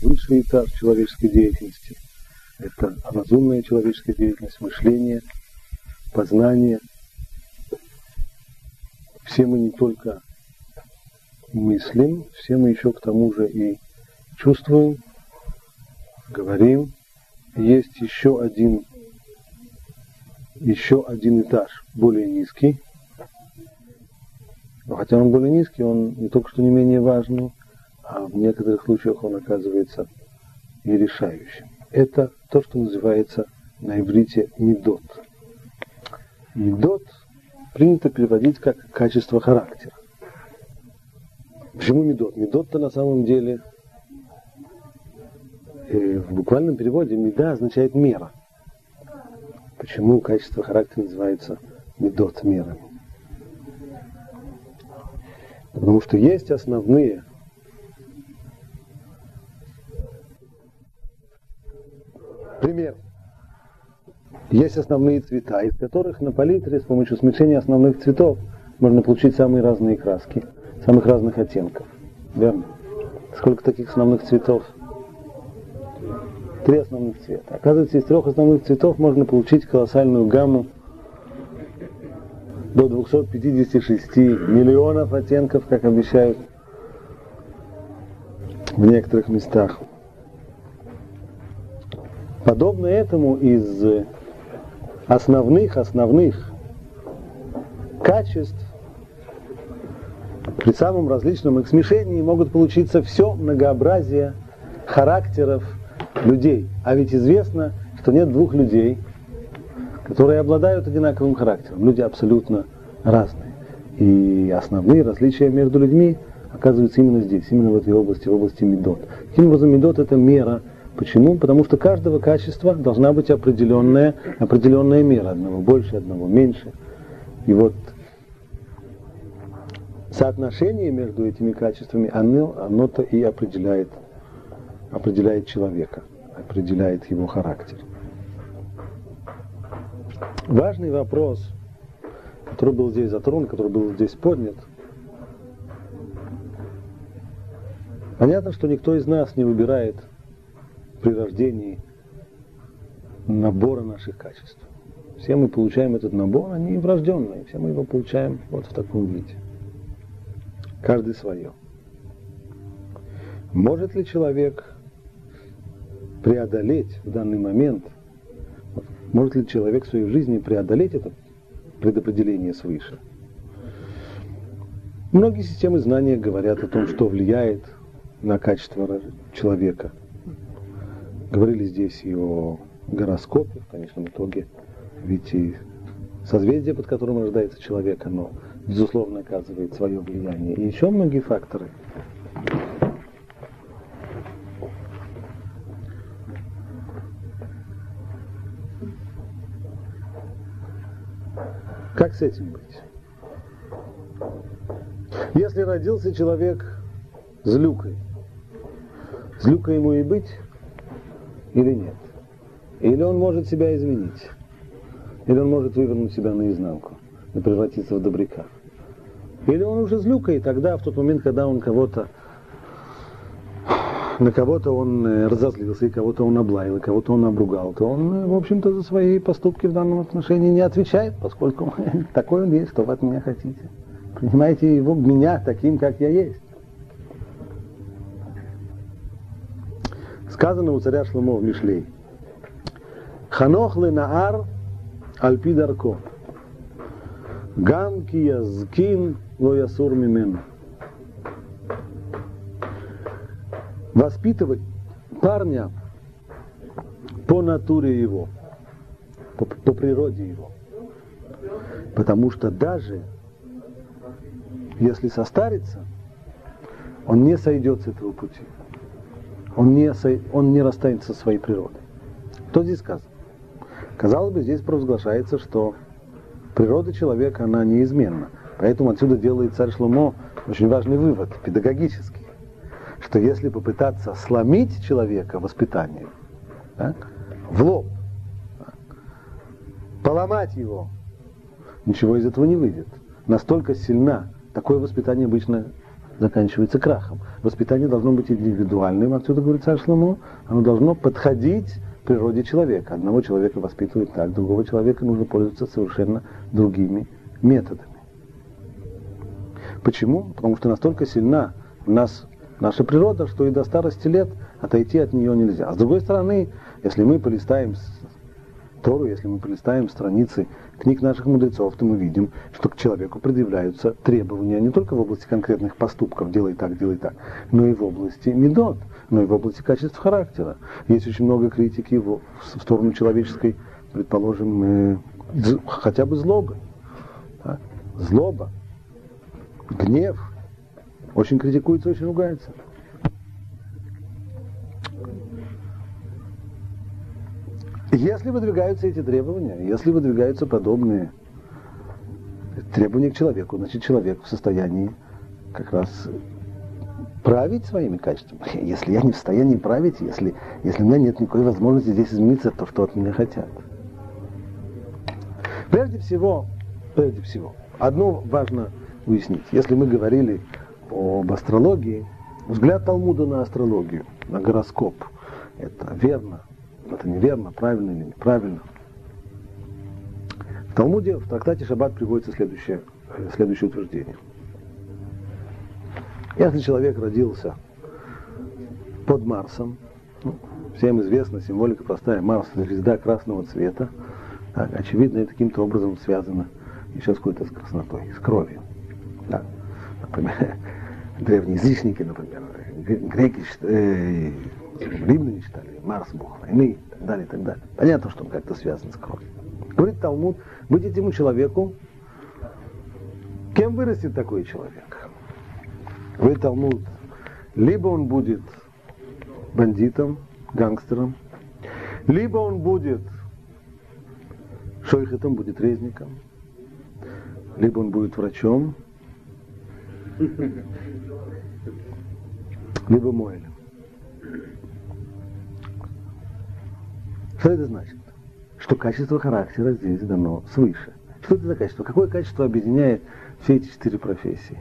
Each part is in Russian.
высший этап человеческой деятельности. Это разумная человеческая деятельность, мышление, познание. Все мы не только мыслим, все мы еще к тому же и чувствуем, говорим. Есть еще один этаж, более низкий. Но хотя он более низкий, он не только что не менее важный, а в некоторых случаях он оказывается и решающим. Это то, что называется на иврите мидот. Мидот принято переводить как качество характера. Почему мидот? Мидот-то на самом деле в буквальном переводе мида означает мера. Почему качество характера называется мидот, мерами? Потому что есть основные пример. Есть основные цвета, из которых на палитре с помощью смешения основных цветов можно получить самые разные краски, самых разных оттенков. Верно? Сколько таких основных цветов? 3 основных цвета. Оказывается, из 3 основных цветов можно получить колоссальную гамму до 256 миллионов оттенков, как обещают в некоторых местах. Подобно этому из основных качеств при самом различном их смешении могут получиться все многообразие характеров людей. А ведь известно, что нет 2 людей, которые обладают одинаковым характером. Люди абсолютно разные. И основные различия между людьми оказываются именно здесь, именно в этой области, в области мидот. Таким образом, мидот — это мера. Почему? Потому что каждого качества должна быть определенная мера. Одного больше, одного меньше. И вот соотношение между этими качествами, оно-то и определяет человека, определяет его характер. Важный вопрос, который был здесь затронут, который был здесь поднят. Понятно, что никто из нас не выбирает при рождении набора наших качеств. Все мы получаем этот набор, они врожденные, все мы его получаем вот в таком виде. Каждый свое. Может ли человек преодолеть в данный момент, может ли человек в своей жизни преодолеть это предопределение свыше? Многие системы знания говорят о том, что влияет на качество человека. Говорили здесь и о гороскопе, в конечном итоге. Ведь и созвездие, под которым рождается человек, оно, безусловно, оказывает свое влияние. И еще многие факторы. Как с этим быть? Если родился человек злюкой ему и быть или нет? Или он может себя изменить? Или он может вывернуть себя наизнанку и превратиться в добряка? Или он уже злюка, и тогда, в тот момент, когда он на кого-то он разозлился, и кого-то он облаял, и кого-то он обругал, то он, в общем-то, за свои поступки в данном отношении не отвечает, поскольку такой он есть, что вы от меня хотите. Принимайте меня таким, как я есть. Сказано у царя Шломо в Мишлей: Ханох ле наар аль-пи дарко, гам ки язкин ло ясур мимену. Воспитывать парня по натуре его, по природе его. Потому что даже если состарится, он не сойдет с этого пути. Он не расстанется со своей природой. Что здесь сказано? Казалось бы, здесь провозглашается, что природа человека, она неизменна. Поэтому отсюда делает царь Шломо очень важный вывод, педагогический, что если попытаться сломить человека воспитанием, так, в лоб, так, поломать его, ничего из этого не выйдет. Настолько сильна, такое воспитание обычно заканчивается крахом. Воспитание должно быть индивидуальным, отсюда говорит царь Шломо, оно должно подходить к природе человека. Одного человека воспитывают так, другого человека нужно пользоваться совершенно другими методами. Почему? Потому что настолько сильна в нас наша природа, что и до старости лет отойти от нее нельзя. А с другой стороны, если мы полистаем Тору, если мы полистаем страницы книг наших мудрецов, то мы видим, что к человеку предъявляются требования не только в области конкретных поступков, делай так, но и в области мидот, но и в области качеств характера. Есть очень много критики в сторону человеческой, предположим, хотя бы злобы. Да? Злоба, гнев очень критикуется, очень ругается. Если выдвигаются эти требования, если выдвигаются подобные требования к человеку, значит, человек в состоянии как раз править своими качествами. Если я не в состоянии править, если у меня нет никакой возможности здесь измениться, то что от меня хотят? Прежде всего, одно важно уяснить. Если мы говорили об астрологии, взгляд Талмуда на астрологию, на гороскоп, это верно, это неверно, правильно или неправильно. В Талмуде, в трактате Шаббат приводится следующее утверждение. Если человек родился под Марсом, всем известна символика простая, Марс – это звезда красного цвета, так, очевидно, это каким-то образом связано еще с какой-то краснотой, с кровью. Да. Например, древние язычники, например, греки, римляне считали, Марс – бог войны, и так далее, и так далее. Понятно, что он как-то связан с кровью. Говорит Талмуд, быть этому человеку, кем вырастет такой человек? Говорит Талмуд, либо он будет бандитом, гангстером, либо он будет шойхетом, будет резником, либо он будет врачом, либо моэлем. Что это значит? Что качество характера здесь дано свыше. Что это за качество? Какое качество объединяет все эти 4 профессии?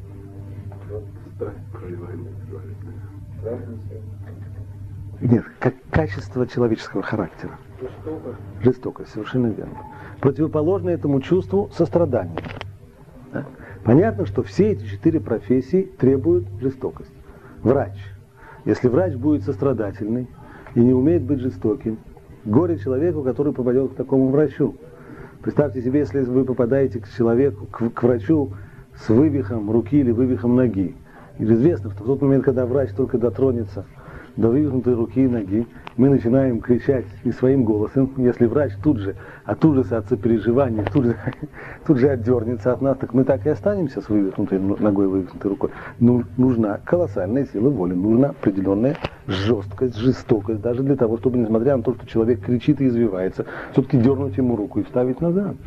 Нет, как качество человеческого характера. Жестокость, совершенно верно. Противоположно этому чувству сострадание. Да? Понятно, что все эти 4 профессии требуют жестокости. Врач. Если врач будет сострадательный и не умеет быть жестоким, горе человеку, который попадет к такому врачу. Представьте себе, если вы попадаете к человеку, к врачу с вывихом руки или вывихом ноги. И известно, что в тот момент, когда врач только дотронется до вывихнутой руки и ноги, мы начинаем кричать не своим голосом. Если врач тут же от ужаса, от сопереживания, тут же отдернется от нас, так мы так и останемся с вывихнутой ногой, вывихнутой рукой. Нужна колоссальная сила воли, нужна определенная жесткость, жестокость, даже для того, чтобы, несмотря на то, что человек кричит и извивается, все-таки дернуть ему руку и вставить назад.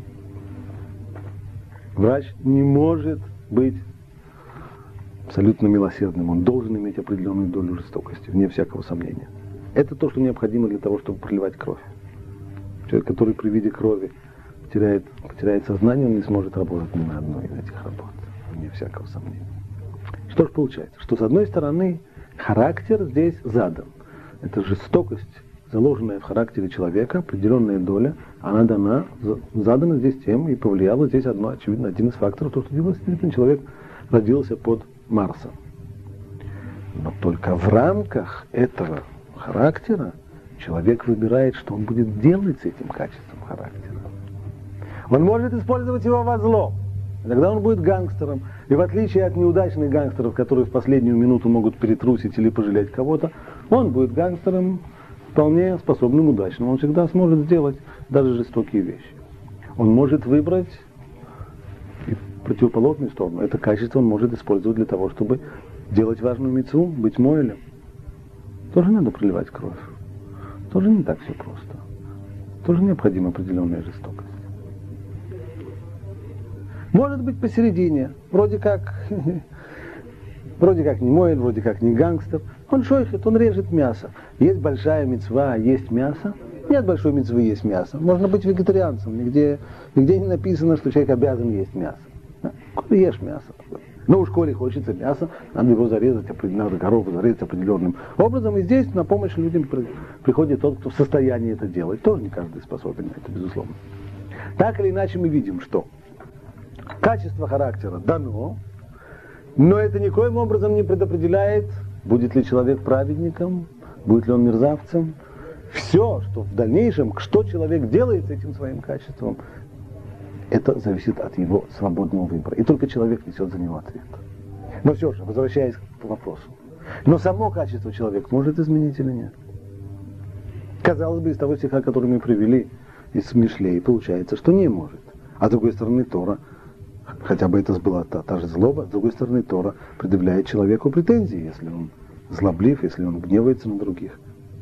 Врач не может быть абсолютно милосердным, он должен иметь определенную долю жестокости, вне всякого сомнения. Это то, что необходимо для того, чтобы проливать кровь. Человек, который при виде крови потеряет сознание, он не сможет работать ни на одной из этих работ, вне всякого сомнения. Что же получается? Что с одной стороны, характер здесь задан. Это жестокость, заложенная в характере человека, определенная доля, она задана здесь тем и повлияла здесь очевидно, один из факторов, то, что действительно человек родился под Марсом. Но только в рамках этого характера человек выбирает, что он будет делать с этим качеством характера. Он может использовать его во зло. Тогда он будет гангстером. И в отличие от неудачных гангстеров, которые в последнюю минуту могут перетрусить или пожалеть кого-то, он будет гангстером вполне способным, удачным. Он всегда сможет сделать даже жестокие вещи. Он может выбрать противоположную сторону. Это качество он может использовать для того, чтобы делать важную мицву, быть моэлем. Тоже надо проливать кровь. Тоже не так все просто. Тоже необходима определенная жестокость. Может быть посередине. Вроде как не моэль, вроде как не гангстер. Он шойхет, он режет мясо. Есть большая мицва, есть мясо. Нет большой мицвы, есть мясо. Можно быть вегетарианцем. Нигде не написано, что человек обязан есть мясо. Ешь мясо. Но у школе хочется мяса, надо его зарезать, надо корову зарезать определенным образом. И здесь на помощь людям приходит тот, кто в состоянии это делать. Тоже не каждый способен на это, безусловно. Так или иначе мы видим, что качество характера дано, но это никоим образом не предопределяет, будет ли человек праведником, будет ли он мерзавцем. Все, что в дальнейшем, что человек делает с этим своим качеством, это зависит от его свободного выбора. И только человек несет за него ответ. Но все же, возвращаясь к вопросу. Но само качество человек может изменить или нет? Казалось бы, из того стиха, который мы привели из Мишлей, получается, что не может. А с другой стороны, Тора, хотя бы это была та же злоба, с другой стороны, Тора предъявляет человеку претензии, если он злоблив, если он гневается на других.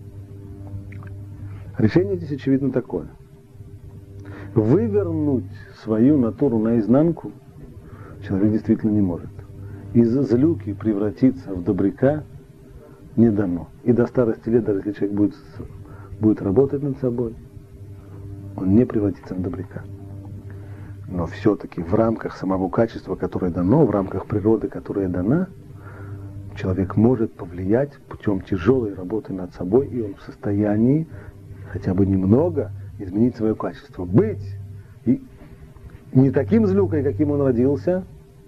Решение здесь очевидно такое. Вывернуть свою натуру наизнанку человек действительно не может. Из злюки превратиться в добряка не дано. И до старости лет, даже если человек будет работать над собой, он не превратится в добряка. Но все-таки в рамках самого качества, которое дано, в рамках природы, которая дана, человек может повлиять путем тяжелой работы над собой, и он в состоянии хотя бы немного изменить свое качество. Быть и не таким злюкой, каким он родился,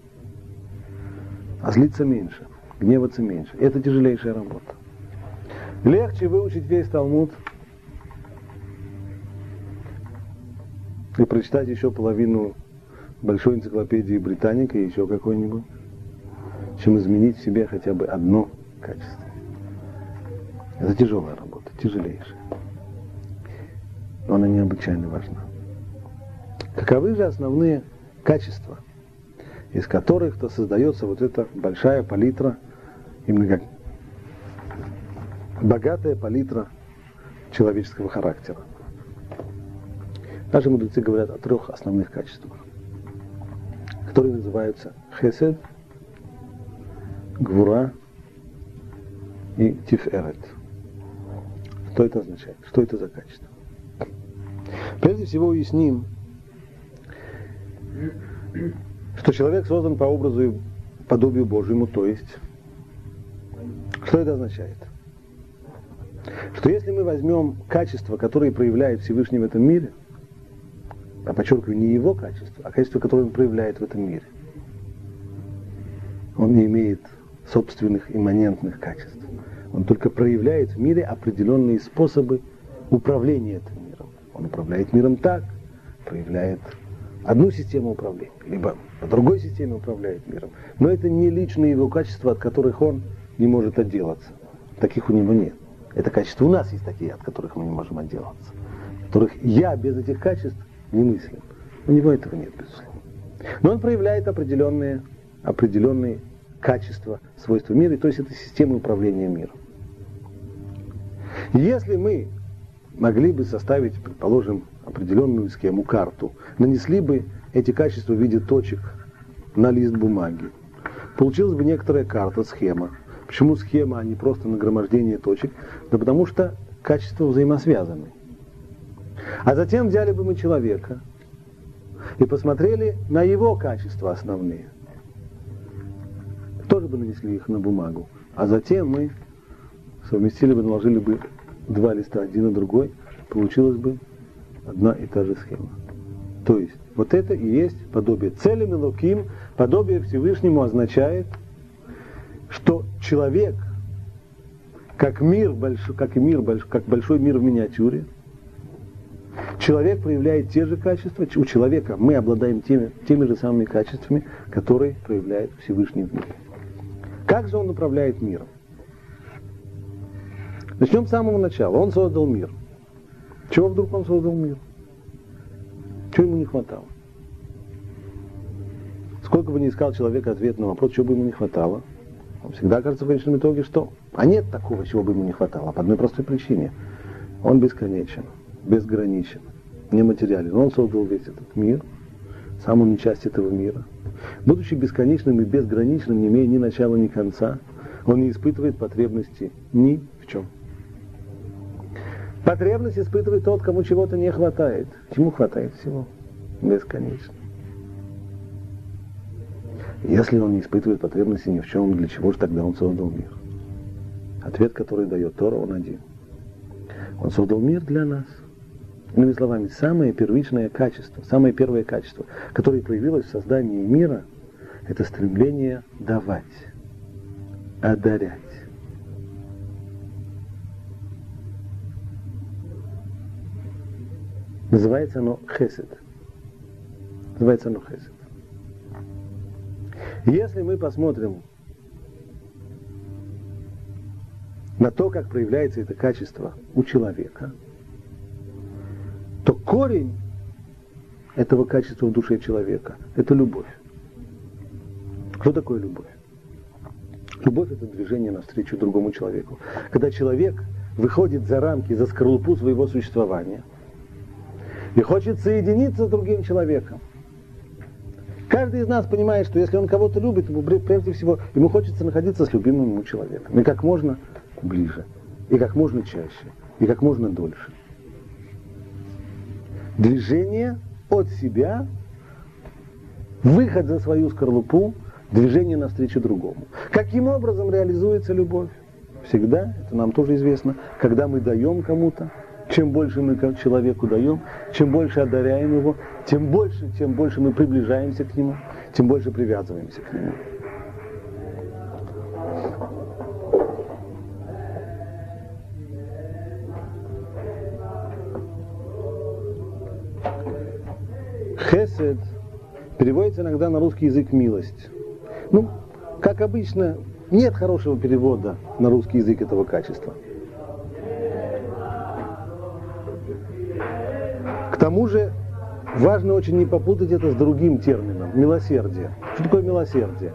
а злиться меньше, гневаться меньше. Это тяжелейшая работа. Легче выучить весь Талмуд и прочитать еще половину большой энциклопедии Британика и еще какой-нибудь, чем изменить в себе хотя бы одно качество. Это тяжелая работа, тяжелейшая. Но она необычайно важна. Каковы же основные качества, из которых-то создается вот эта большая палитра, именно как богатая палитра человеческого характера? Наши мудрецы говорят о 3 основных качествах, которые называются хесед, гвура и тиферет. Что это означает? Что это за качество? Прежде всего уясним, что человек создан по образу и подобию Божьему, то есть, что это означает? Что если мы возьмем качества, которые проявляет Всевышний в этом мире, а подчеркиваю, не его качество, а качество, которое он проявляет в этом мире, он не имеет собственных имманентных качеств. Он только проявляет в мире определенные способы управления этим миром. Он управляет миром так, проявляет одну систему управления, либо по другой системе управляет миром. Но это не личные его качества, от которых он не может отделаться. Таких у него нет. Это качества у нас есть такие, от которых мы не можем отделаться. Которых я без этих качеств не мыслим. У него этого нет, безусловно. Но он проявляет определенные качества, свойства мира, то есть это система управления миром. Если мы могли бы составить, предположим, определенную схему, карту, нанесли бы эти качества в виде точек на лист бумаги, получилась бы некоторая карта, схема. Почему схема, а не просто нагромождение точек? Да потому что качества взаимосвязаны. А затем взяли бы мы человека и посмотрели на его качества основные. Тоже бы нанесли их на бумагу. А затем мы совместили бы, наложили бы 2 листа, один на другой, получилась бы одна и та же схема. То есть, вот это и есть подобие. Целем Элоким, подобие Всевышнему означает, что человек, как большой мир в миниатюре, человек проявляет те же качества, у человека мы обладаем теми же самыми качествами, которые проявляет Всевышний в мире. Как же он управляет миром? Начнем с самого начала. Он создал мир. Чего вдруг он создал мир? Чего ему не хватало? Сколько бы ни искал человек ответ на вопрос, чего бы ему не хватало, он всегда кажется в конечном итоге, что? А нет такого, чего бы ему не хватало, по одной простой причине. Он бесконечен, безграничен, нематериален. Он создал весь этот мир, сам он не часть этого мира. Будучи бесконечным и безграничным, не имея ни начала, ни конца, он не испытывает потребности ни в чем. Потребность испытывает тот, кому чего-то не хватает. Чему хватает всего? Бесконечно. Если он не испытывает потребности ни в чем, для чего же тогда он создал мир? Ответ, который дает Тора, он один. Он создал мир для нас. Иными словами, самое первичное качество, самое первое качество, которое проявилось в создании мира, это стремление давать, одарять. Называется оно хесед. Называется оно хесед. Если мы посмотрим на то, как проявляется это качество у человека, то корень этого качества в душе человека – это любовь. Что такое любовь? Любовь – это движение навстречу другому человеку. Когда человек выходит за рамки, за скорлупу своего существования и хочет соединиться с другим человеком. Каждый из нас понимает, что если он кого-то любит, ему прежде всего ему хочется находиться с любимым ему человеком. И как можно ближе, и как можно чаще, и как можно дольше. Движение от себя, выход за свою скорлупу, движение навстречу другому. Каким образом реализуется любовь? Всегда, это нам тоже известно, когда мы даем кому-то, чем больше мы человеку даем, чем больше одаряем его, тем больше мы приближаемся к нему, тем больше привязываемся к нему. Хесед переводится иногда на русский язык «милость». Ну, как обычно, нет хорошего перевода на русский язык этого качества. К тому же, важно очень не попутать это с другим термином – милосердие. Что такое милосердие?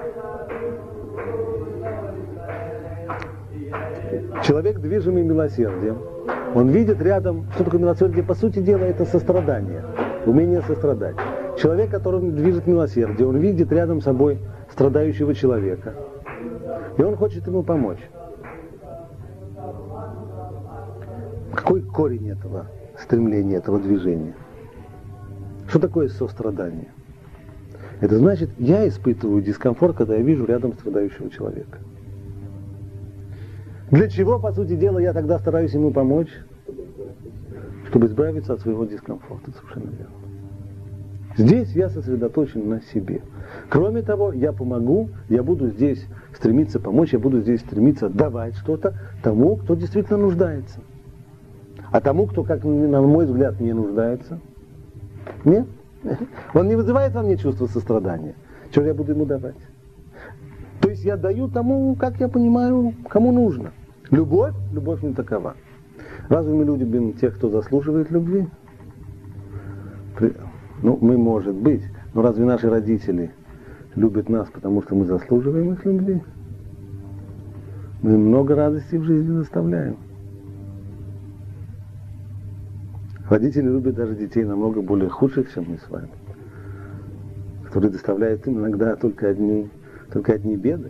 Человек, движимый милосердием, он видит рядом, что такое милосердие, по сути дела, это сострадание, умение сострадать. Человек, которым движет милосердие, он видит рядом с собой страдающего человека, и он хочет ему помочь. Какой корень этого стремления, этого движения? Что такое сострадание? Это значит, я испытываю дискомфорт, когда я вижу рядом страдающего человека. Для чего, по сути дела, я тогда стараюсь ему помочь? Чтобы избавиться от своего дискомфорта, совершенно верно. Здесь я сосредоточен на себе. Кроме того, я помогу, я буду здесь стремиться помочь, я буду здесь стремиться давать что-то тому, кто действительно нуждается. А тому, кто, как на мой взгляд, не нуждается, нет. Он не вызывает во мне чувство сострадания. Что же я буду ему давать? То есть я даю тому, как я понимаю, кому нужно. Любовь не такова. Разве мы любим тех, кто заслуживает любви? Ну, мы, может быть, но разве наши родители любят нас, потому что мы заслуживаем их любви? Мы много радости в жизни доставляем. Родители любят даже детей намного более худших, чем мы с вами, которые доставляют им иногда только одни беды.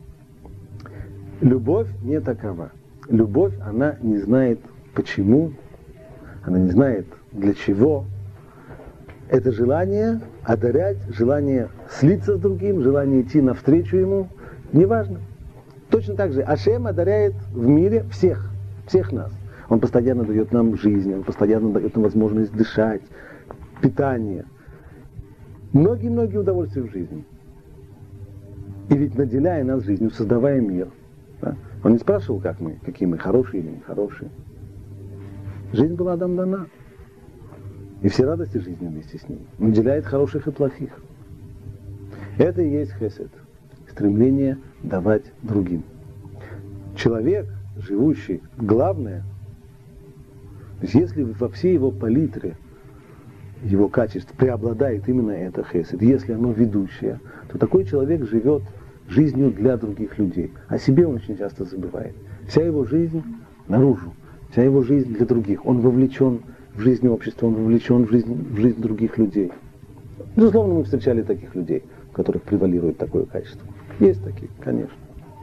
Любовь не такова. Любовь, она не знает почему, она не знает для чего. Это желание одарять, желание слиться с другим, желание идти навстречу ему, неважно. Точно так же Ашем одаряет в мире всех нас. Он постоянно дает нам жизнь, он постоянно дает нам возможность дышать, питание. Многие удовольствия в жизни. И ведь наделяя нас жизнью, создавая мир, да, он не спрашивал, какие мы, хорошие или нехорошие. Жизнь была нам дана. И все радости жизни вместе с ней. Он наделяет хороших и плохих. Это и есть хесед. Стремление давать другим. Человек, живущий, главное, то есть если во всей его палитре его качеств преобладает именно это хесед, если оно ведущее, то такой человек живет жизнью для других людей. О себе он очень часто забывает. Вся его жизнь наружу, вся его жизнь для других. Он вовлечен в жизнь общества, он вовлечен в жизнь других людей. Безусловно, мы встречали таких людей, у которых превалирует такое качество. Есть такие, конечно.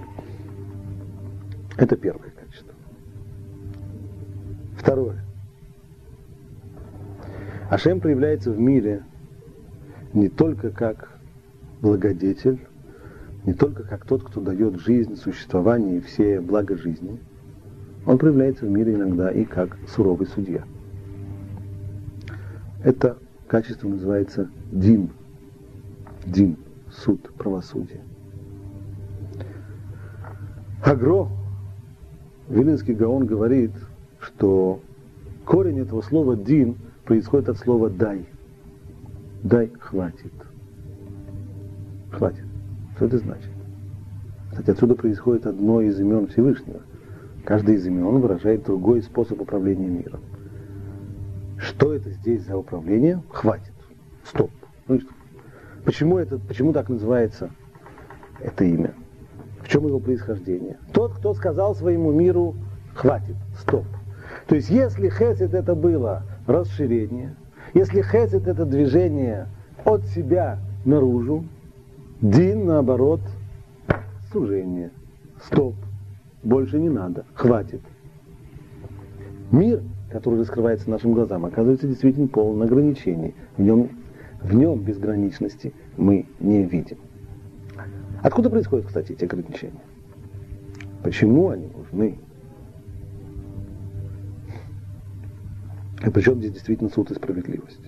Это первое качество. Второе. Ашем проявляется в мире не только как благодетель, не только как тот, кто дает жизнь, существование и все блага жизни, он проявляется в мире иногда и как суровый судья. Это качество называется дин. Дин, суд, правосудие. Агро, Вилинский Гаон, говорит, что корень этого слова дин происходит от слова дай. Дай, хватит. Хватит. Что это значит? Кстати, отсюда происходит одно из имен Всевышнего. Каждый из имен выражает другой способ управления миром. Что это здесь за управление? Хватит. Стоп. Ну, почему так называется это имя? В чем его происхождение? Тот, кто сказал своему миру хватит, стоп. То есть, если хесед это было расширение, если хесед это движение от себя наружу, дин, наоборот, сужение. Стоп. Больше не надо. Хватит. Мир, который раскрывается нашим глазам, оказывается действительно полон ограничений. В нем безграничности мы не видим. Откуда происходят, кстати, эти ограничения? Почему они нужны? И причем здесь действительно суд и справедливость.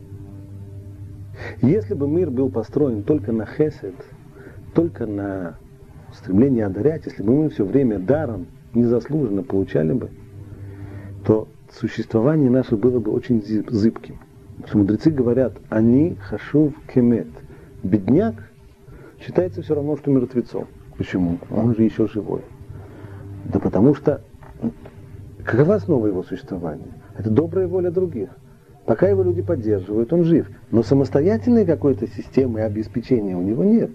Если бы мир был построен только на хесед, только на стремление одарять, если бы мы все время даром, незаслуженно получали бы, то существование наше было бы очень зыбким. Потому что мудрецы говорят, они хашув кемет. Бедняк считается все равно, что мертвецом. Почему? Он же еще живой. Да потому что какова основа его существования? Это добрая воля других. Пока его люди поддерживают, он жив. Но самостоятельной какой-то системы обеспечения у него нет.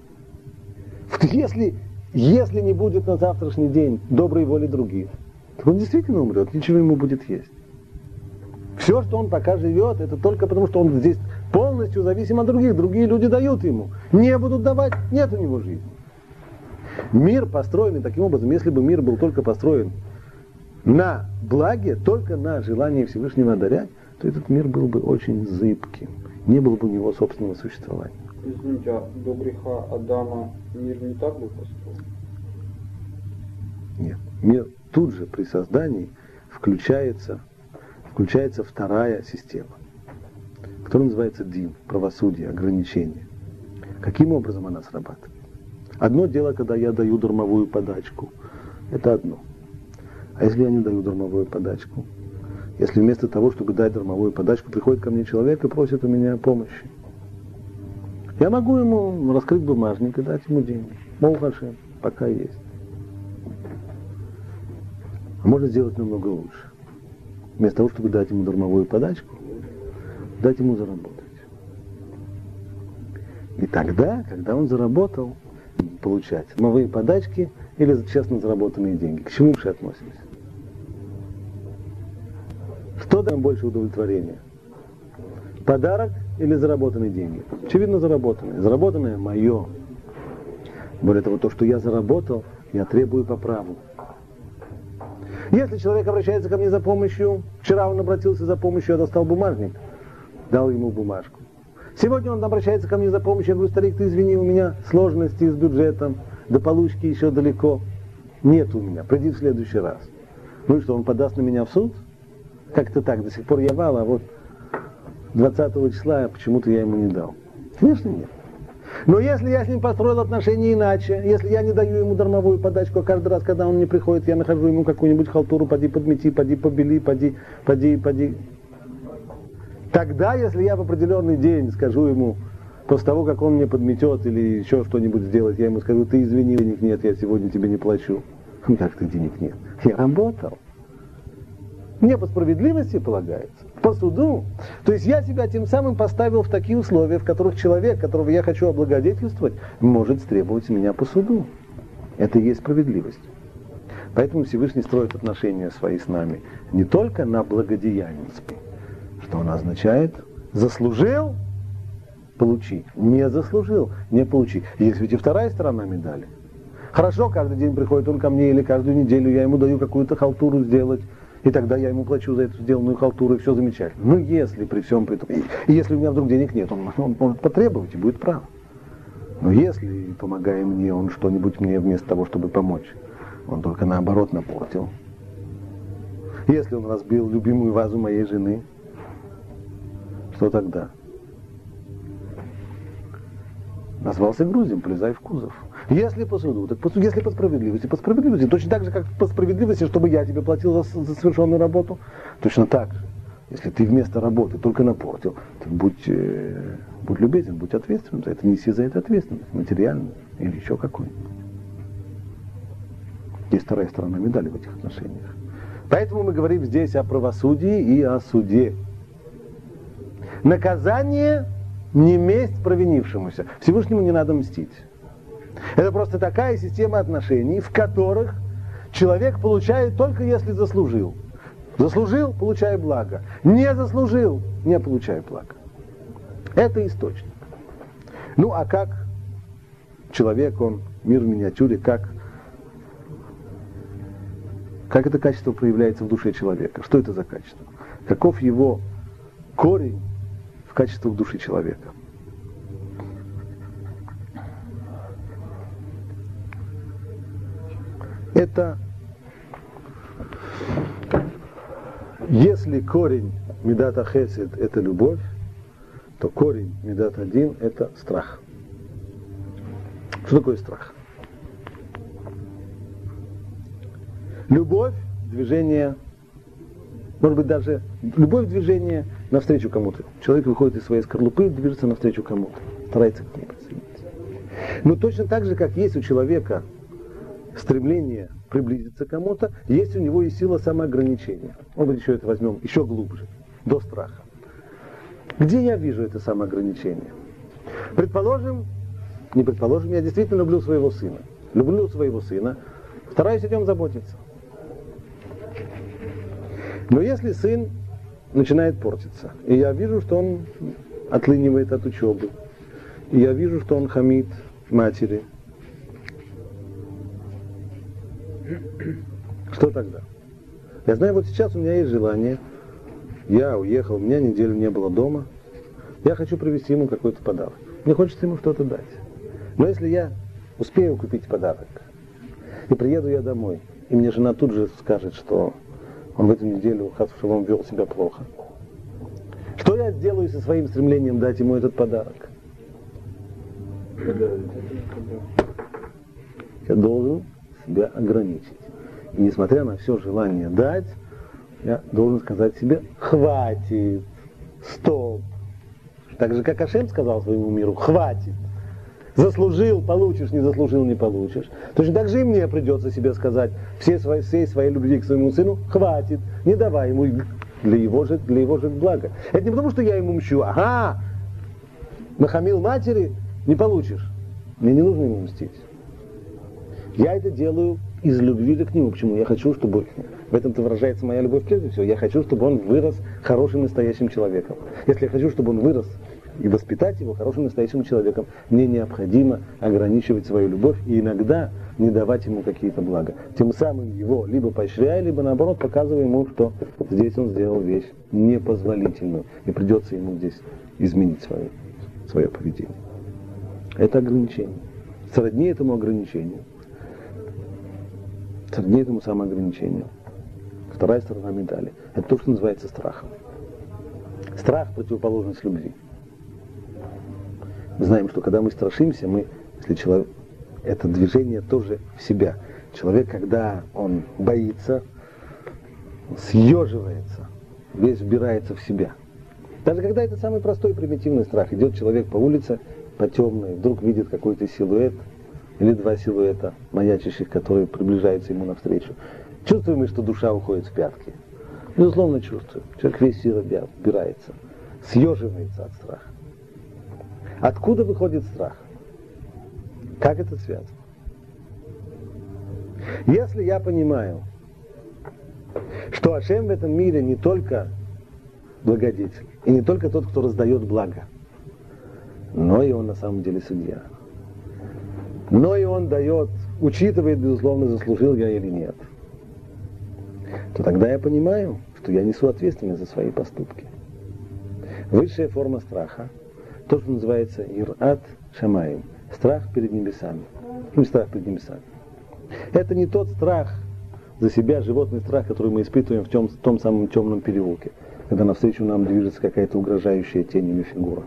Если не будет на завтрашний день доброй воли других, то он действительно умрет, ничего ему будет есть. Все, что он пока живет, это только потому, что он здесь полностью зависим от других. Другие люди дают ему. Не будут давать, нет у него жизни. Мир построенный таким образом, если бы мир был только построен на благе, только на желании Всевышнего одарять, то этот мир был бы очень зыбким. Не было бы у него собственного существования. Извините, а до греха Адама мир не так был построен? Нет. Мир тут же при создании включается вторая система, которая называется дин, правосудие, ограничение. Каким образом она срабатывает? Одно дело, когда я даю дармовую подачку. Это одно. А если я не даю дармовую подачку? Если вместо того, чтобы дать дармовую подачку, приходит ко мне человек и просит у меня помощи. Я могу ему раскрыть бумажник и дать ему деньги. Мол, Хашем, пока есть. А можно сделать намного лучше. Вместо того, чтобы дать ему дармовую подачку, дать ему заработать. И тогда, когда он заработал, получать дармовые подачки или честно заработанные деньги. К чему мы относимся? Что даем больше удовлетворения? Подарок или заработанные деньги? Очевидно, заработанные. Заработанное мое. Более того, то, что я заработал, я требую по праву. Если человек обращается ко мне за помощью, вчера он обратился за помощью, я достал бумажник, дал ему бумажку. Сегодня он обращается ко мне за помощью, я говорю, старик, ты извини, у меня сложности с бюджетом, до получки еще далеко. Нет у меня, приди в следующий раз. Ну и что, он подаст на меня в суд? Как-то так, до сих пор я вал, а вот 20 числа почему-то я ему не дал. Конечно, нет. Но если я с ним построил отношения иначе, если я не даю ему дармовую подачку, а каждый раз, когда он не приходит, я нахожу ему какую-нибудь халтуру, поди подмети, поди побели, поди. Тогда, если я в определенный день скажу ему, после того, как он мне подметет или еще что-нибудь сделает, я ему скажу, ты извини, денег нет, я сегодня тебе не плачу. Как ты денег нет? Я работал. Мне по справедливости полагается, по суду. То есть я себя тем самым поставил в такие условия, в которых человек, которого я хочу облагодетельствовать, может требовать меня по суду. Это и есть справедливость. Поэтому Всевышний строит отношения свои с нами не только на благодеяние, что он означает заслужил, получи, не заслужил, не получи. Есть ведь и вторая сторона медали. Хорошо, каждый день приходит он ко мне, или каждую неделю я ему даю какую-то халтуру сделать, и тогда я ему плачу за эту сделанную халтуру, и все замечательно. Но если при всем при том, и если у меня вдруг денег нет, он может потребовать и будет прав. Но если, помогая мне, он что-нибудь мне вместо того, чтобы помочь, он только наоборот напортил. Если он разбил любимую вазу моей жены, что тогда? Назвался грузем, полезай в кузов. Если по суду, так по суду, если по справедливости, по справедливости. Точно так же, как по справедливости, чтобы я тебе платил за совершенную работу. Точно так же. Если ты вместо работы только напортил, так будь любезен, будь ответственным за это, неси за это ответственность, материальную или еще какую-нибудь. Есть вторая сторона медали в этих отношениях. Поэтому мы говорим здесь о правосудии и о суде. Наказание не месть провинившемуся. Всевышнему не надо мстить. Это просто такая система отношений, в которых человек получает только если заслужил. Заслужил – получай благо. Не заслужил – не получай благо. Это источник. Ну а как человек, он мир в миниатюре, как это качество проявляется в душе человека? Что это за качество? Каков его корень в качествах души человека? Это, если корень Мидата Хесед – это любовь, то корень Мидат Адин – это страх. Что такое страх? Любовь, движение, может быть даже любовь, движение навстречу кому-то. Человек выходит из своей скорлупы и движется навстречу кому-то, старается к ней присоединиться. Но точно так же, как есть у человека стремление приблизиться к кому-то, есть у него и сила самоограничения. Может быть, еще это возьмем еще глубже, до страха. Где я вижу это самоограничение? Не предположим, я действительно люблю своего сына. Люблю своего сына, стараюсь о нем заботиться. Но если сын начинает портиться, и я вижу, что он отлынивает от учебы, и я вижу, что он хамит матери, что тогда? Я знаю, вот сейчас у меня есть желание, я уехал, у меня неделю не было дома, я хочу привезти ему какой-то подарок. Мне хочется ему что-то дать. Но если я успею купить подарок, и приеду я домой, и мне жена тут же скажет, что он в эту неделю, что он вел себя плохо. Что я сделаю со своим стремлением дать ему этот подарок? Я должен себя ограничить. И несмотря на все желание дать, я должен сказать себе: хватит, стоп. Так же, как Ашем сказал своему миру: хватит. Заслужил — получишь, не заслужил — не получишь. Точно так же и мне придется себе сказать всей своей любви к своему сыну: хватит, не давай ему для его же блага. Это не потому, что я ему мщу. Ага, нахамил матери, не получишь. Мне не нужно ему мстить. Я это делаю из любви к нему. Почему? Я хочу, чтобы... В этом-то выражается моя любовь прежде всего. Я хочу, чтобы он вырос хорошим настоящим человеком. Если я хочу, чтобы он вырос и воспитать его хорошим настоящим человеком, мне необходимо ограничивать свою любовь и иногда не давать ему какие-то блага. Тем самым его либо поощряя, либо наоборот показывая ему, что здесь он сделал вещь непозволительную, и придется ему здесь изменить свое поведение. Это ограничение. Сродни этому ограничению, сродни этому самоограничению. Вторая сторона медали – это то, что называется страхом. Страх – противоположность любви. Мы знаем, что когда мы страшимся, если человек, это движение тоже в себя. Человек, когда он боится, съеживается, весь вбирается в себя. Даже когда это самый простой примитивный страх. Идет человек по улице, по темной, вдруг видит какой-то силуэт, или два силуэта, маячащих, которые приближаются ему навстречу. Чувствуем ли, что душа уходит в пятки? Безусловно, чувствуем. Человек весь вбирается, съеживается от страха. Откуда выходит страх? Как это связано? Если я понимаю, что Ашем в этом мире не только благодетель, и не только тот, кто раздает благо, но и он на самом деле судья. Но и он дает, учитывает, безусловно, заслужил я или нет, то тогда я понимаю, что я несу ответственность за свои поступки. Высшая форма страха, то, что называется ират шамаим, Страх перед небесами. Ну, страх перед небесами. Это не тот страх за себя, животный страх, который мы испытываем в том самом темном переулке, когда навстречу нам движется какая-то угрожающая тень или фигура.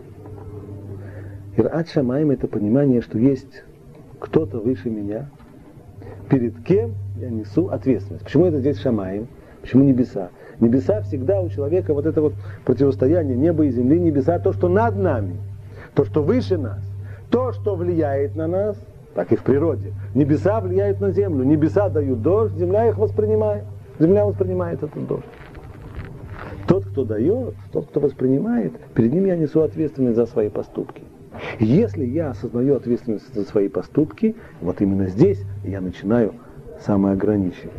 Ират Шамаим — это понимание, что есть кто-то выше меня, перед кем я несу ответственность. Почему это здесь Шамаим? Почему небеса? Небеса всегда у человека вот это вот противостояние неба и земли. Небеса — то, что над нами, то, что выше нас, то, что влияет на нас, так и в природе. Небеса влияют на землю, небеса дают дождь, земля их воспринимает. Земля воспринимает этот дождь. Тот, кто дает, тот, кто воспринимает, перед ним я несу ответственность за свои поступки. Если я осознаю ответственность за свои поступки, вот именно здесь я начинаю самоограничивать.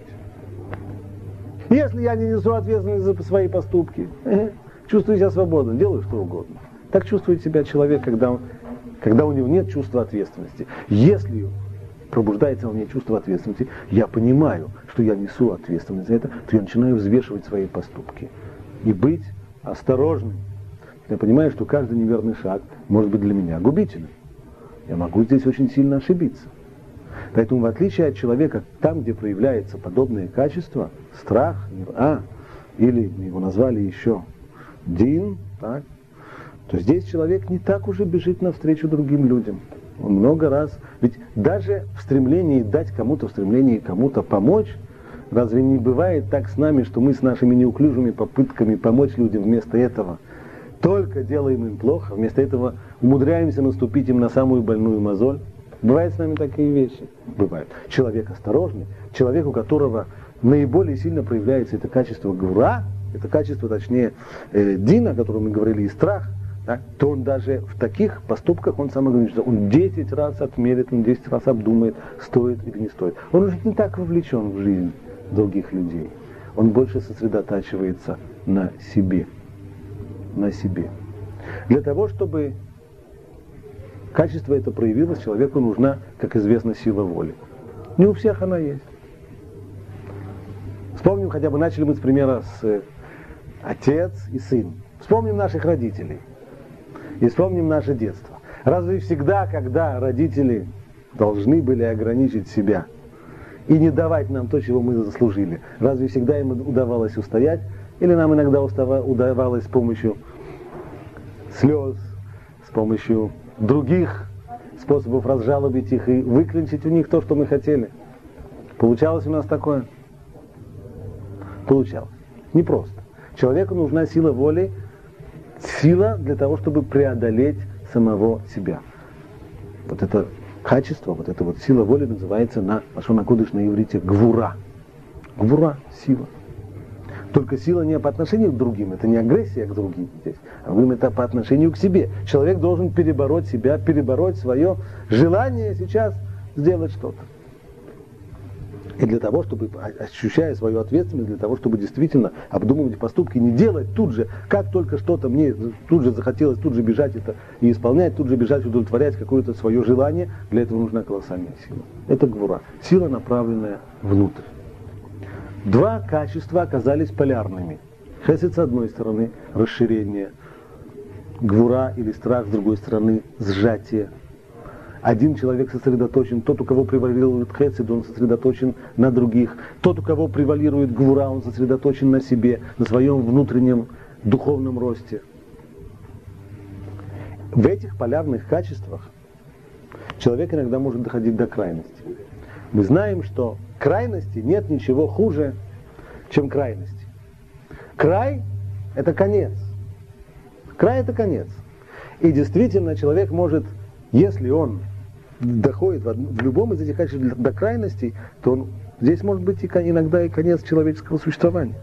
Если я не несу ответственность за свои поступки, чувствую себя свободным, делаю что угодно. Так чувствует себя человек, когда у него нет чувства ответственности. Если пробуждается во мне чувство ответственности, я понимаю, что я несу ответственность за это, то я начинаю взвешивать свои поступки и быть осторожным. Я понимаю, что каждый неверный шаг может быть для меня губительным. Я могу здесь очень сильно ошибиться. Поэтому, в отличие от человека, там, где проявляется подобные качества, страх, или его назвали еще дин, так, то здесь человек не так уже бежит навстречу другим людям. Он много раз, ведь даже в стремлении дать кому-то, в стремлении кому-то помочь, разве не бывает так с нами, что мы с нашими неуклюжими попытками помочь людям вместо этого только делаем им плохо, вместо этого умудряемся наступить им на самую больную мозоль? Бывают с нами такие вещи? Бывают. Человек осторожный, человек, у которого наиболее сильно проявляется это качество гура, это качество, точнее, дина, о котором мы говорили, и страх, да, то он даже в таких поступках, он самоограничится. Он 10 раз отмерит, он 10 раз обдумает, стоит или не стоит. Он уже не так вовлечен в жизнь других людей. Он больше сосредотачивается на себе. На себе. Для того, чтобы качество это проявилось, человеку нужна, как известно, сила воли. Не у всех она есть. Вспомним, хотя бы начали мы с примера с отец и сын. Вспомним наших родителей. И вспомним наше детство. Разве всегда, когда родители должны были ограничить себя и не давать нам то, чего мы заслужили, разве всегда им удавалось устоять? Или нам иногда удавалось с помощью слез, с помощью других способов разжалобить их и выклинчить у них то, что мы хотели? Получалось у нас такое? Получалось. Непросто. Человеку нужна сила воли, сила для того, чтобы преодолеть самого себя. Вот это качество, вот эта вот сила воли называется на лашон акодыш на иврите гвура. Гвура – сила. Только сила не по отношению к другим, это не агрессия к другим здесь, а это по отношению к себе. Человек должен перебороть себя, перебороть свое желание сейчас сделать что-то. И для того, чтобы, ощущая свою ответственность, для того, чтобы действительно обдумывать поступки, не делать тут же, как только что-то мне тут же захотелось, тут же бежать это и исполнять, тут же бежать, удовлетворять какое-то свое желание, для этого нужна колоссальная сила. Это гвура. Сила, направленная внутрь. Два качества оказались полярными. Хесед с одной стороны, расширение, гвура или страх с другой стороны, сжатие. Один человек сосредоточен, тот, у кого превалирует хесед, он сосредоточен на других. Тот, у кого превалирует гвура, он сосредоточен на себе, на своем внутреннем духовном росте. В этих полярных качествах человек иногда может доходить до крайности. Мы знаем, что крайности нет ничего хуже, чем крайности. Край – это конец. Край – это конец. И действительно человек может, если он доходит в любом из этих качеств до крайностей, то здесь может быть иногда и конец человеческого существования.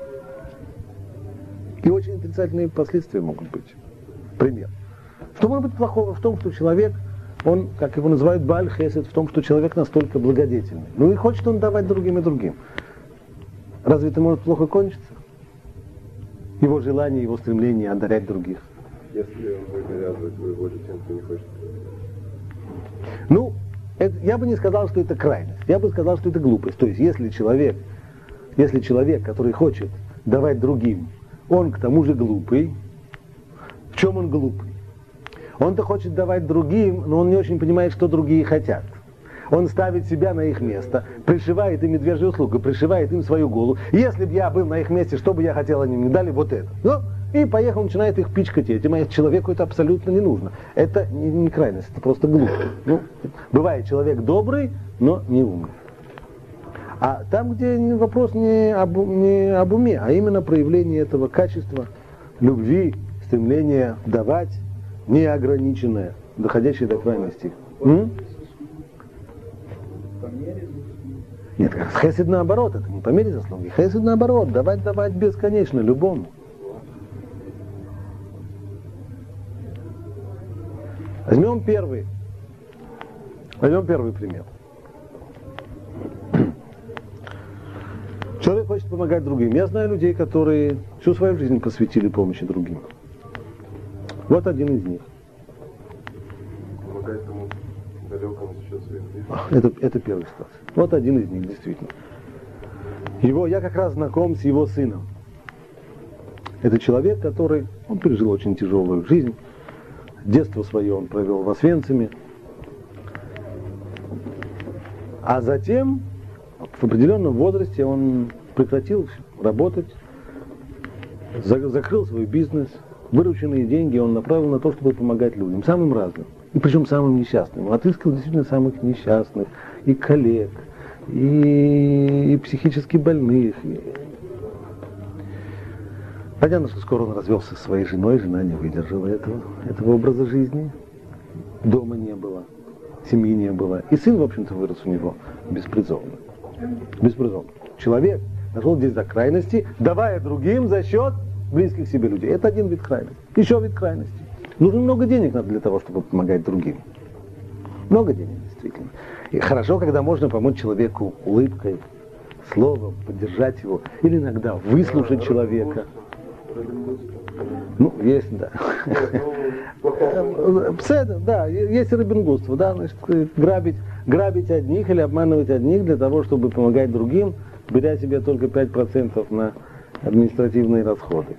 И очень отрицательные последствия могут быть. Пример. Что может быть плохого в том, что человек, он, как его называют, бааль хесед, в том, что человек настолько благодетельный. Ну и хочет он давать другим и другим. Разве это может плохо кончиться? Его желание, его стремление одарять других. Если он будет навязывать свою волю тем, кто не хочет. Ну, я бы не сказал, что это крайность. Я бы сказал, что это глупость. То есть, если человек, который хочет давать другим, он к тому же глупый. В чем он глупый? Он-то хочет давать другим, но он не очень понимает, что другие хотят. Он ставит себя на их место, пришивает им медвежью услугу, пришивает им свою голову. Если бы я был на их месте, что бы я хотел, они мне дали вот это. Ну, и поехал, начинает их пичкать этим, а человеку это абсолютно не нужно. Это не крайность, это просто глупо. Ну, бывает человек добрый, но не умный. А там, где вопрос не об уме, а именно проявление этого качества, любви, стремления давать, неограниченное, доходящее до крайности. Нет, хесед наоборот, это не по мере заслуги. Хесед наоборот, давать бесконечно, любому. Возьмем первый пример. Человек хочет помогать другим. Я знаю людей, которые всю свою жизнь посвятили помощи другим. Вот один из них. Помогает тому далекому за счет своих близких. Это первая ситуация. Вот один из них, действительно. Я как раз знаком с его сыном. Это человек, он пережил очень тяжелую жизнь. Детство свое он провел в Освенциме. А затем, в определенном возрасте, он прекратил работать, закрыл свой бизнес, вырученные деньги он направил на то, чтобы помогать людям, самым разным. И причем самым несчастным. Он отыскал действительно самых несчастных, и коллег, и психически больных. Понятно, что скоро он развелся со своей женой, жена не выдержала этого образа жизни. Дома не было, семьи не было. И сын, в общем-то, вырос у него беспризорно. Человек нашел здесь до крайности, давая другим за счет близких себе людей. Это один вид крайности. Еще вид крайности. Нужно много денег для того, чтобы помогать другим. Много денег, действительно. И хорошо, когда можно помочь человеку улыбкой, словом, поддержать его. Или иногда выслушать человека. Ну, есть, да. Да, есть рабингудство, да, значит, грабить одних или обманывать одних для того, чтобы помогать другим, беря себе только 5% на административные расходы.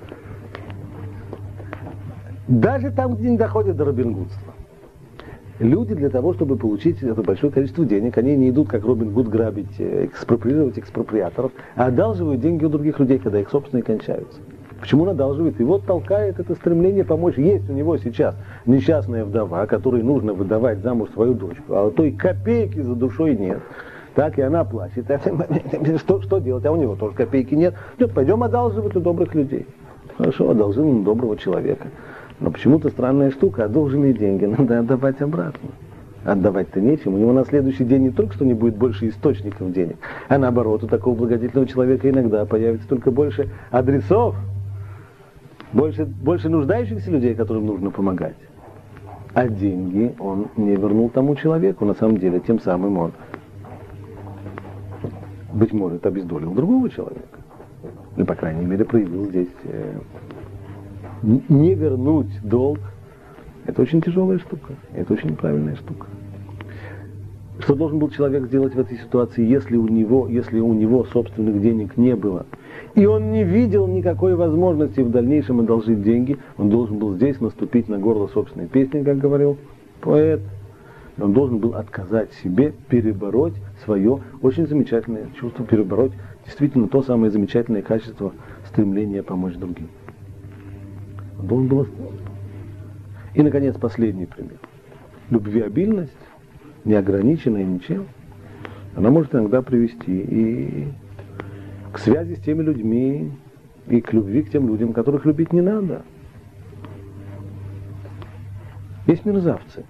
Даже там, где не доходит до робингудства. Люди для того, чтобы получить это большое количество денег, они не идут, как Робин Гуд, грабить, экспроприировать экспроприаторов, а одалживают деньги у других людей, когда их собственные кончаются. Почему он одалживает? И вот толкает это стремление помочь. Есть у него сейчас несчастная вдова, которой нужно выдавать замуж свою дочку, а той копейки за душой нет. Так, и она плачет. Что делать? А у него тоже копейки нет. Нет, пойдем одалживать у добрых людей. Хорошо, одолжил он доброго человека. Но почему-то странная штука, одолженные деньги надо отдавать обратно. Отдавать-то нечем. У него на следующий день не только что не будет больше источников денег, а наоборот, у такого благодетельного человека иногда появится только больше адресов, больше нуждающихся людей, которым нужно помогать. А деньги он не вернул тому человеку. На самом деле, тем самым он, быть может, обездолил другого человека. Или, по крайней мере, проявил здесь не вернуть долг. Это очень тяжелая штука. Это очень правильная штука. Что должен был человек сделать в этой ситуации, если у него собственных денег не было? И он не видел никакой возможности в дальнейшем одолжить деньги. Он должен был здесь наступить на горло собственной песни, как говорил поэт. Он должен был отказать себе, перебороть свое очень замечательное чувство, перебороть действительно то самое замечательное качество стремления помочь другим. Он должен был... И, наконец, последний пример. Любвеобильность, неограниченная ничем, она может иногда привести и к связи с теми людьми, и к любви к тем людям, которых любить не надо. Есть мерзавцы.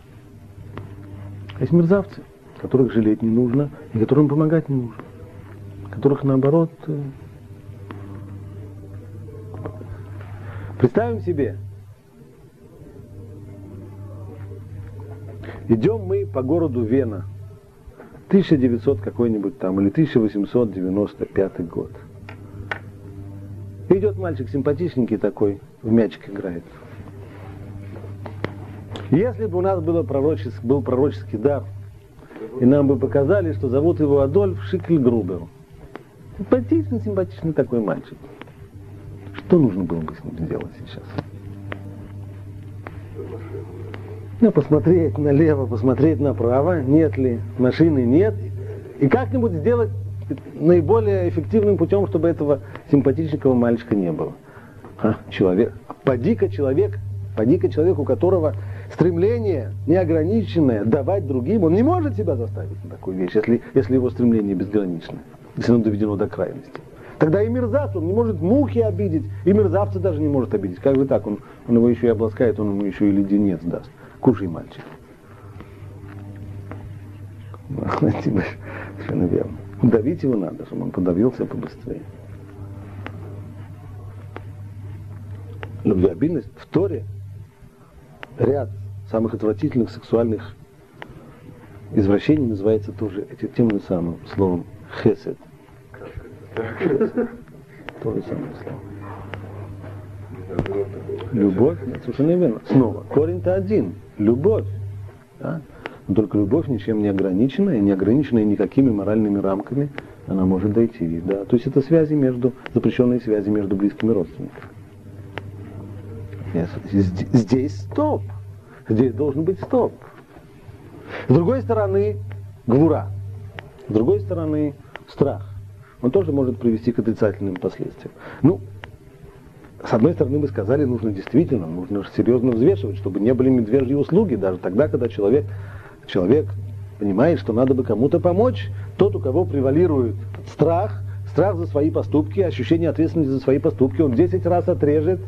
Есть мерзавцы, которых жалеть не нужно, и которым помогать не нужно. Которых, наоборот... Представим себе, идем мы по городу Вена, 1900 какой-нибудь там, или 1895 год. Идет мальчик симпатичненький такой, в мячик играет. Если бы у нас был пророческий дар, и нам бы показали, что зовут его Адольф Шикльгрубер. Симпатичный такой мальчик. Что нужно было бы с ним сделать сейчас? машину. Ну, посмотреть налево, посмотреть направо, нет ли машины, нет. И как-нибудь сделать наиболее эффективным путем, чтобы этого симпатичного мальчика не было. Человек, поди-ка человек, у которого стремление неограниченное давать другим, он не может себя заставить на такую вещь, если его стремление безграничное, если оно доведено до крайности. Тогда и мерзавец, он не может мухи обидеть, и мерзавца даже не может обидеть. Как же так? Он его еще и обласкает, он ему еще и леденец даст. Кушай, мальчик. Совершенно верно. Давить его надо, чтобы он подавился побыстрее. Любвеобильность в Торе ряд самых отвратительных сексуальных извращений называется тоже тем же самым словом хесед. То же самое слово. Любовь, совершенно верно. Снова, корень-то один. Любовь. Да? Но только любовь ничем не ограничена, и не ограничена никакими моральными рамками она может дойти. Да? То есть это запрещенные связи между близкими родственниками. Здесь стоп. Здесь должен быть стоп. С другой стороны, гвура. С другой стороны, страх. Он тоже может привести к отрицательным последствиям. С одной стороны, мы сказали, нужно серьезно взвешивать, чтобы не были медвежьи услуги, даже тогда, когда человек понимает, что надо бы кому-то помочь. Тот, у кого превалирует страх за свои поступки, ощущение ответственности за свои поступки, он 10 раз отрежет,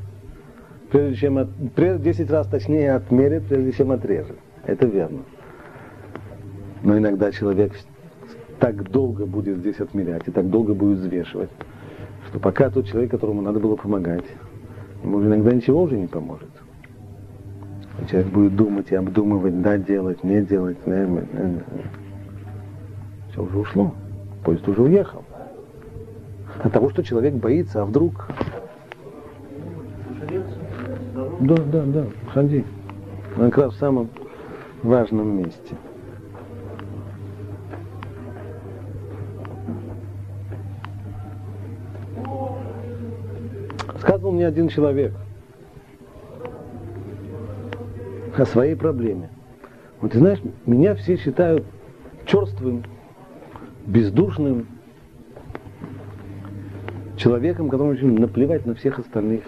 10 раз точнее отмерит, прежде чем отрежет. Это верно. Но иногда человек так долго будет здесь отмерять и так долго будет взвешивать, что пока тот человек, которому надо было помогать, ему иногда ничего уже не поможет. И человек будет думать и обдумывать, да делать, не делать, Все уже ушло, поезд уже уехал. От того, что человек боится, а вдруг... Да, ходи. Как раз в самом важном месте. Сказал мне один человек о своей проблеме. Вот ты знаешь, меня все считают черствым, бездушным человеком, которому очень наплевать на всех остальных.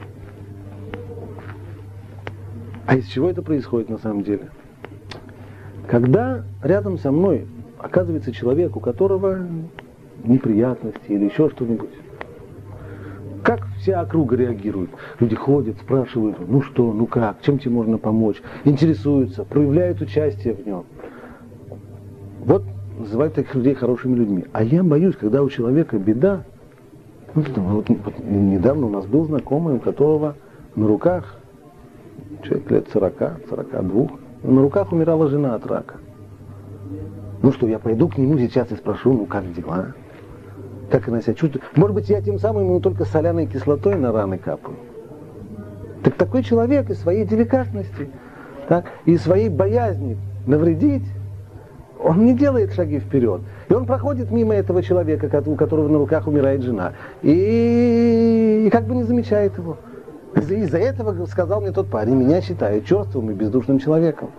А из чего это происходит на самом деле? Когда рядом со мной оказывается человек, у которого неприятности или еще что-нибудь, как вся округа реагирует? Люди ходят, спрашивают, ну что, ну как, чем тебе можно помочь, интересуются, проявляют участие в нем. Вот называют таких людей хорошими людьми. А я боюсь, когда у человека беда. Вот недавно у нас был знакомый, у которого на руках, человек лет 40-42, на руках умирала жена от рака. Ну что, я пойду к нему сейчас и спрошу, ну как дела? Как она себя чувствует? Может быть, я тем самым ему только соляной кислотой на раны капаю. Так такой человек из своей деликатности, так, и своей боязни навредить, он не делает шаги вперед. И он проходит мимо этого человека, у которого на руках умирает жена, и как бы не замечает его. Из-за этого, сказал мне тот парень, меня считают черствым и бездушным человеком.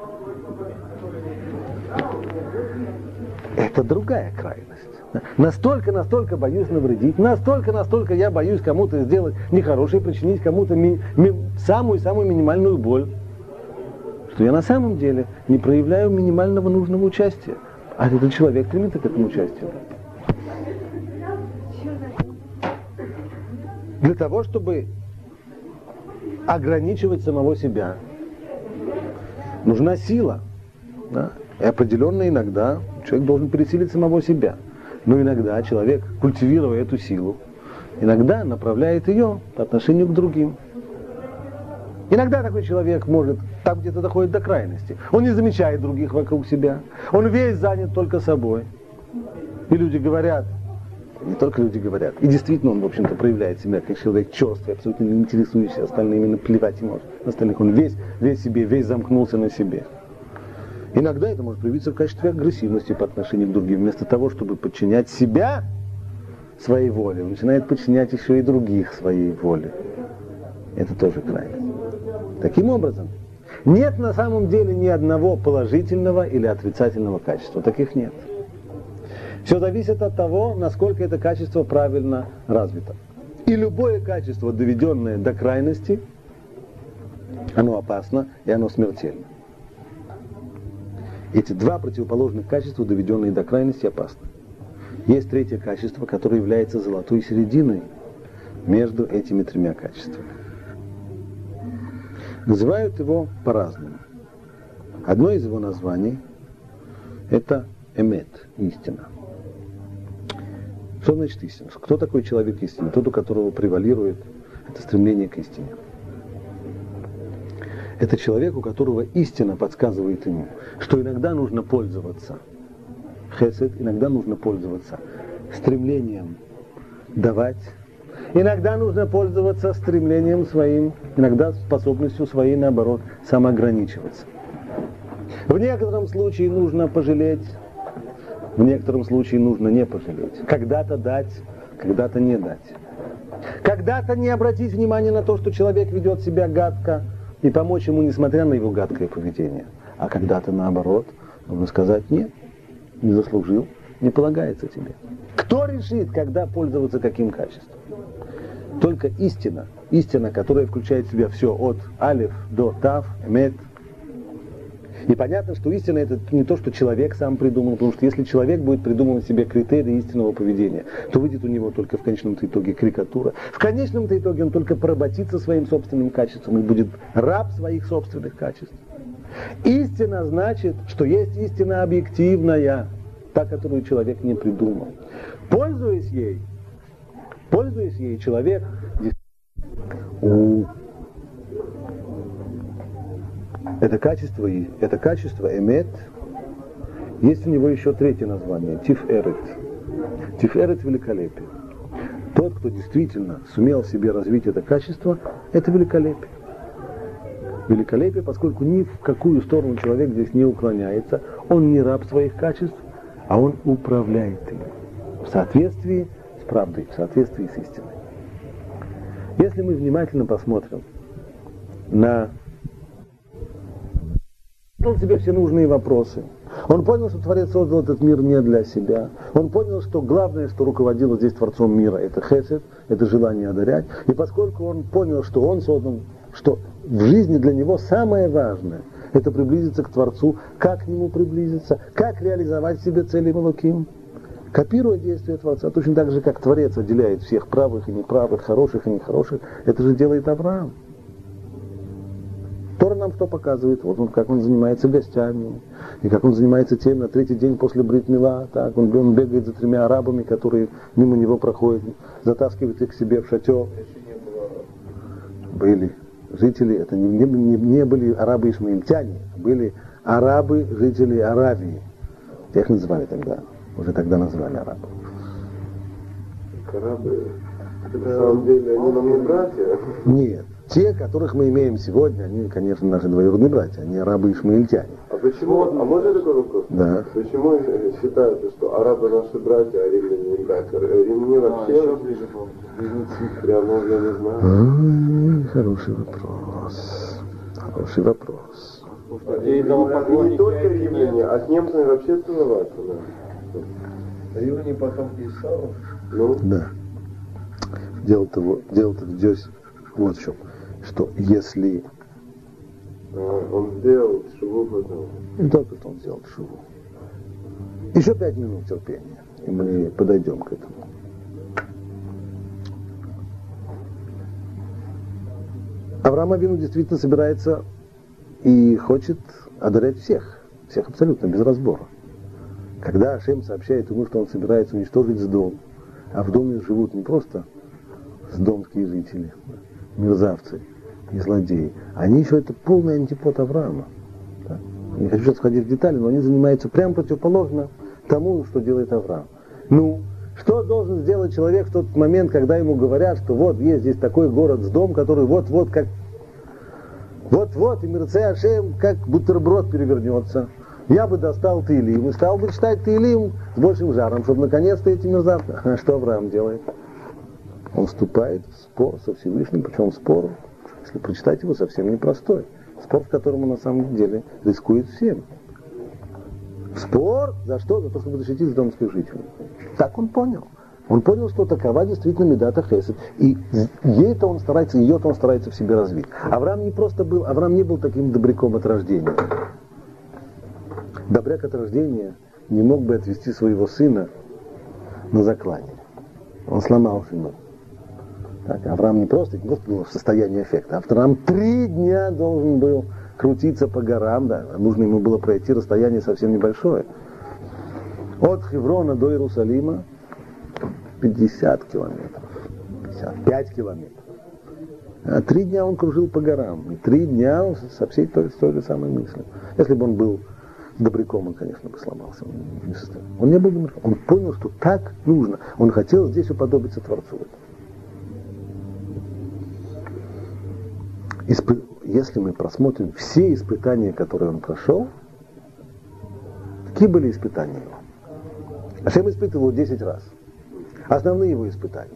Это другая крайность. Настолько боюсь навредить, настолько я боюсь кому-то сделать нехорошее, причинить кому-то самую минимальную боль, что я на самом деле не проявляю минимального нужного участия. А этот человек стремится к этому участию. Для того, чтобы ограничивать самого себя, нужна сила. Да? И определенно иногда человек должен пересилить самого себя. Но иногда человек, культивируя эту силу, иногда направляет ее по отношению к другим. Иногда такой человек может, там где-то доходит до крайности. Он не замечает других вокруг себя. Он весь занят только собой. И люди говорят, не только люди говорят, и действительно он, в общем-то, проявляет себя как человек черствый, абсолютно не интересующийся остальными, наплевать ему на остальных. Он весь себе, весь замкнулся на себе. Иногда это может проявиться в качестве агрессивности по отношению к другим. Вместо того, чтобы подчинять себя своей воле, он начинает подчинять еще и других своей воле. Это тоже крайность. Таким образом, Нет на самом деле ни одного положительного или отрицательного качества. Таких нет. Все зависит от того, насколько это качество правильно развито. И любое качество, доведенное до крайности, оно опасно и оно смертельно. Эти два противоположных качества, доведенные до крайности, опасны. Есть третье качество, которое является золотой серединой между этими тремя качествами. Называют его по-разному. Одно из его названий – это эмет, истина. Что значит истина? Кто такой человек истины? Тот, у которого превалирует это стремление к истине. Это человек, у которого истина подсказывает ему, что иногда нужно пользоваться хесед, иногда нужно пользоваться стремлением давать, иногда нужно пользоваться стремлением своим, иногда способностью своей, наоборот, самоограничиваться. В некотором случае нужно пожалеть, в некотором случае нужно не пожалеть. Когда-то дать, когда-то не дать. Когда-то не обратить внимание на то, что человек ведет себя гадко, и помочь ему, несмотря на его гадкое поведение. А когда-то, наоборот, нужно сказать: нет, не заслужил, не полагается тебе. Кто решит, когда пользоваться каким качеством? Только истина. Истина, которая включает в себя все от алиф до тав, эмет. И понятно, что истина — это не то, что человек сам придумал, потому что если человек будет придумывать себе критерии истинного поведения, то выйдет у него только в конечном-то итоге карикатура. В конечном-то итоге он только поработится своим собственным качеством и будет раб своих собственных качеств. Истина значит, что есть истина объективная, та, которую человек не придумал. Пользуясь ей, человек это качество эмет, есть у него еще третье название, тиферет. Тиферет — великолепие. Тот, кто действительно сумел в себе развить это качество, это великолепие. Великолепие, поскольку ни в какую сторону человек здесь не уклоняется, он не раб своих качеств, а он управляет ими в соответствии с правдой, в соответствии с истиной. Если мы внимательно посмотрим на себе все нужные вопросы. Он понял, что Творец создал этот мир не для себя. Он понял, что главное, что руководило здесь Творцом мира, это хесед, это желание одарять. И поскольку он понял, что он создан, что в жизни для него самое важное — это приблизиться к Творцу, как к нему приблизиться, как реализовать в себе цели Элоким, копируя действия Творца, точно так же, как Творец отделяет всех правых и неправых, хороших и нехороших, это же делает Авраам. Тора нам что показывает? Вот он, как он занимается гостями, и как он занимается тем на третий день после брит-мила, так, он бегает за 3 арабами, которые мимо него проходят, затаскивает их к себе в шатер. Были жители, это не были арабы-ишмаильтяне, были арабы, жители Аравии. Их называли тогда, уже тогда назвали арабы. Арабы, на самом деле, они нам не братья? Нет. Те, которых мы имеем сегодня, они, конечно, наши двоюродные братья, они арабы-ишмаильтяне. А почему, а можно такой вопрос? Да. Почему считается, что арабы наши братья, а римляне не братья? Римляне вообще... Прямо я не знаю. Хороший вопрос. Хороший вопрос. Не только римляне, а с немцами вообще целоваться, да. Римляне потом Исава. Ну? Да. Дело-то здесь вот в чем. Что если... он сделал шуву потом. Не только что он сделал шуву. Еще 5 минут терпения, и мы подойдем к этому. Авраам Авину действительно собирается и хочет одарять всех абсолютно, без разбора. Когда Ашем сообщает ему, что он собирается уничтожить Сдом, а в доме живут не просто сдомские жители, мерзавцы и злодеи, они еще это полный антипод Авраама. Да? Не хочу сейчас входить в детали, но они занимаются прямо противоположно тому, что делает Авраам. Ну, что должен сделать человек в тот момент, когда ему говорят, что вот есть здесь такой город Сдом, который вот-вот как... Вот-вот, и Мирцей Ашем, как бутерброд перевернется. Я бы достал Теилим и стал бы читать Теилим с большим жаром, чтобы наконец-то эти мерзавцы... А что Авраам делает? Он вступает в спор со Всевышним, причем спор, если прочитать его, совсем непростой. Спор, в котором он на самом деле рискует всем. Спор за что? За то, чтобы защитить домских жителей. Так он понял. Он понял, что такова действительно медата хесед. И ей-то он старается, ее-то он старается в себе развить. Авраам не был таким добряком от рождения. Добряк от рождения не мог бы отвести своего сына на заклание. Он сломал сына. Так, Авраам не просто был в состоянии аффекта. Авраам 3 дня должен был крутиться по горам, да. Нужно ему было пройти расстояние совсем небольшое. От Хеврона до Иерусалима 50 километров. 55 километров. А 3 дня он кружил по горам. И 3 дня он со всей той же самой мыслью. Если бы он был добряком, он, конечно, бы сломался. Он не был добряком. Он понял, что так нужно. Он хотел здесь уподобиться Творцу. Если мы просмотрим все испытания, которые он прошел, какие были испытания его? Ашем испытывал его 10 раз. Основные его испытания.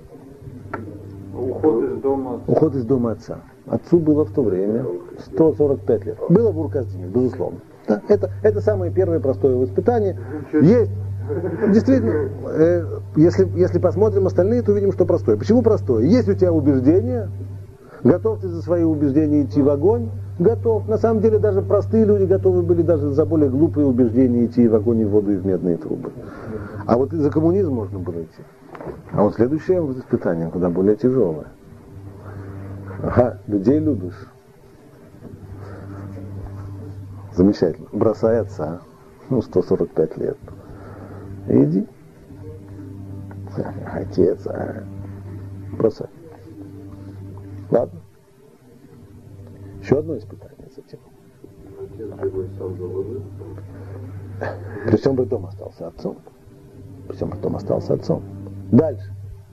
Уход из дома отца. Отцу было в то время 145 лет. Было в Ур-Касдиме, безусловно. Да, это самое первое простое его испытание. Есть. Действительно, если посмотрим остальные, то увидим, что простое. Почему простое? Есть у тебя убеждение, готов ты за свои убеждения идти в огонь? Готов. На самом деле даже простые люди готовы были даже за более глупые убеждения идти в огонь, и в воду, и в медные трубы. А вот и за коммунизм можно было идти. А вот следующее испытание куда более тяжелое. Ага, людей любишь. Замечательно. Бросай отца. 145 лет. Иди. Отец. Бросай. Ладно. Еще одно испытание затем. Отец живой сам заложил. При всем при том остался отцом. При всем при том остался отцом. Дальше.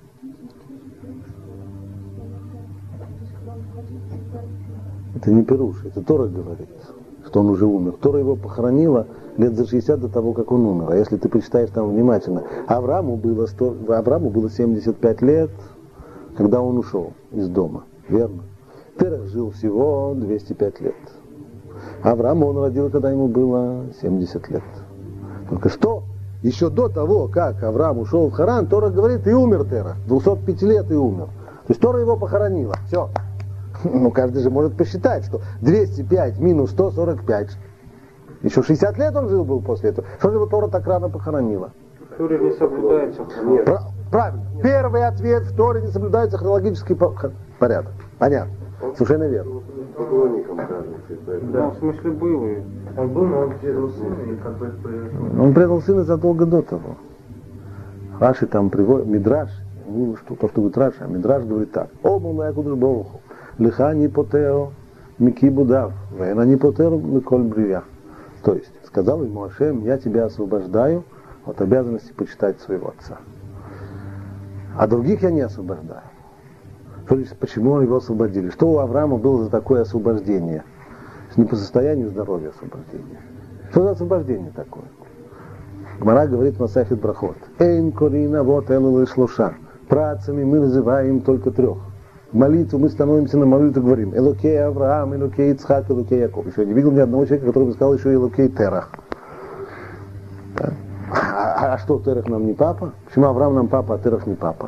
Это не Пируш, это Тора говорит, что он уже умер. Тора его похоронила лет за 60 до того, как он умер. А если ты почитаешь там внимательно, Аврааму было 75 лет, когда он ушел из дома. Верно? Терах жил всего 205 лет. Авраама он родил, когда ему было 70 лет. Только что, еще до того, как Авраам ушел в Харан, Тора говорит, и умер Терах. 205 лет и умер. То есть Тора его похоронила. Все. Ну, каждый же может посчитать, что 205 минус 145. Еще 60 лет он жил был после этого. Что же его Тора так рано похоронила? В Торе не соблюдается. Правильно. Первый ответ: в Торе не соблюдается хронологический порядок. Понятно. Совершенно верно. Да, в смысле был. Он был, но он предал сына, и как бы... Он предал сына задолго до того. Раши там приводит, Мидраш, ну, что будет Раши, а Мидраш говорит так. Ому на Якудуш Баруху, лиха не потео, мики будав, вена не потео, миколь брия. То есть, сказал ему Ашем, я тебя освобождаю от обязанности почитать своего отца. А других я не освобождаю. То есть, почему его освободили? Что у Авраама было за такое освобождение? Не по состоянию здоровья освобождение. Что за освобождение такое? Гмара говорит в Масахет Брахот. Эйн корина вот эллы шлуша. Працами мы называем только 3. Молитву мы становимся на молитву и говорим: Элокей Авраам, Элокей Ицхак, Элокей Яков. Еще не видел ни одного человека, который бы сказал еще Элокей Терах. Да? А что, Терах нам не папа? Почему Авраам нам папа, а Терах не папа?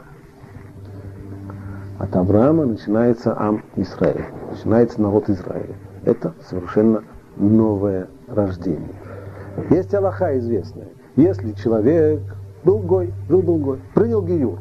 От Авраама начинается Ам Исраэль. Начинается народ Израиля. Это совершенно новое рождение. Есть алаха известная. Если человек был гой, принял гиюр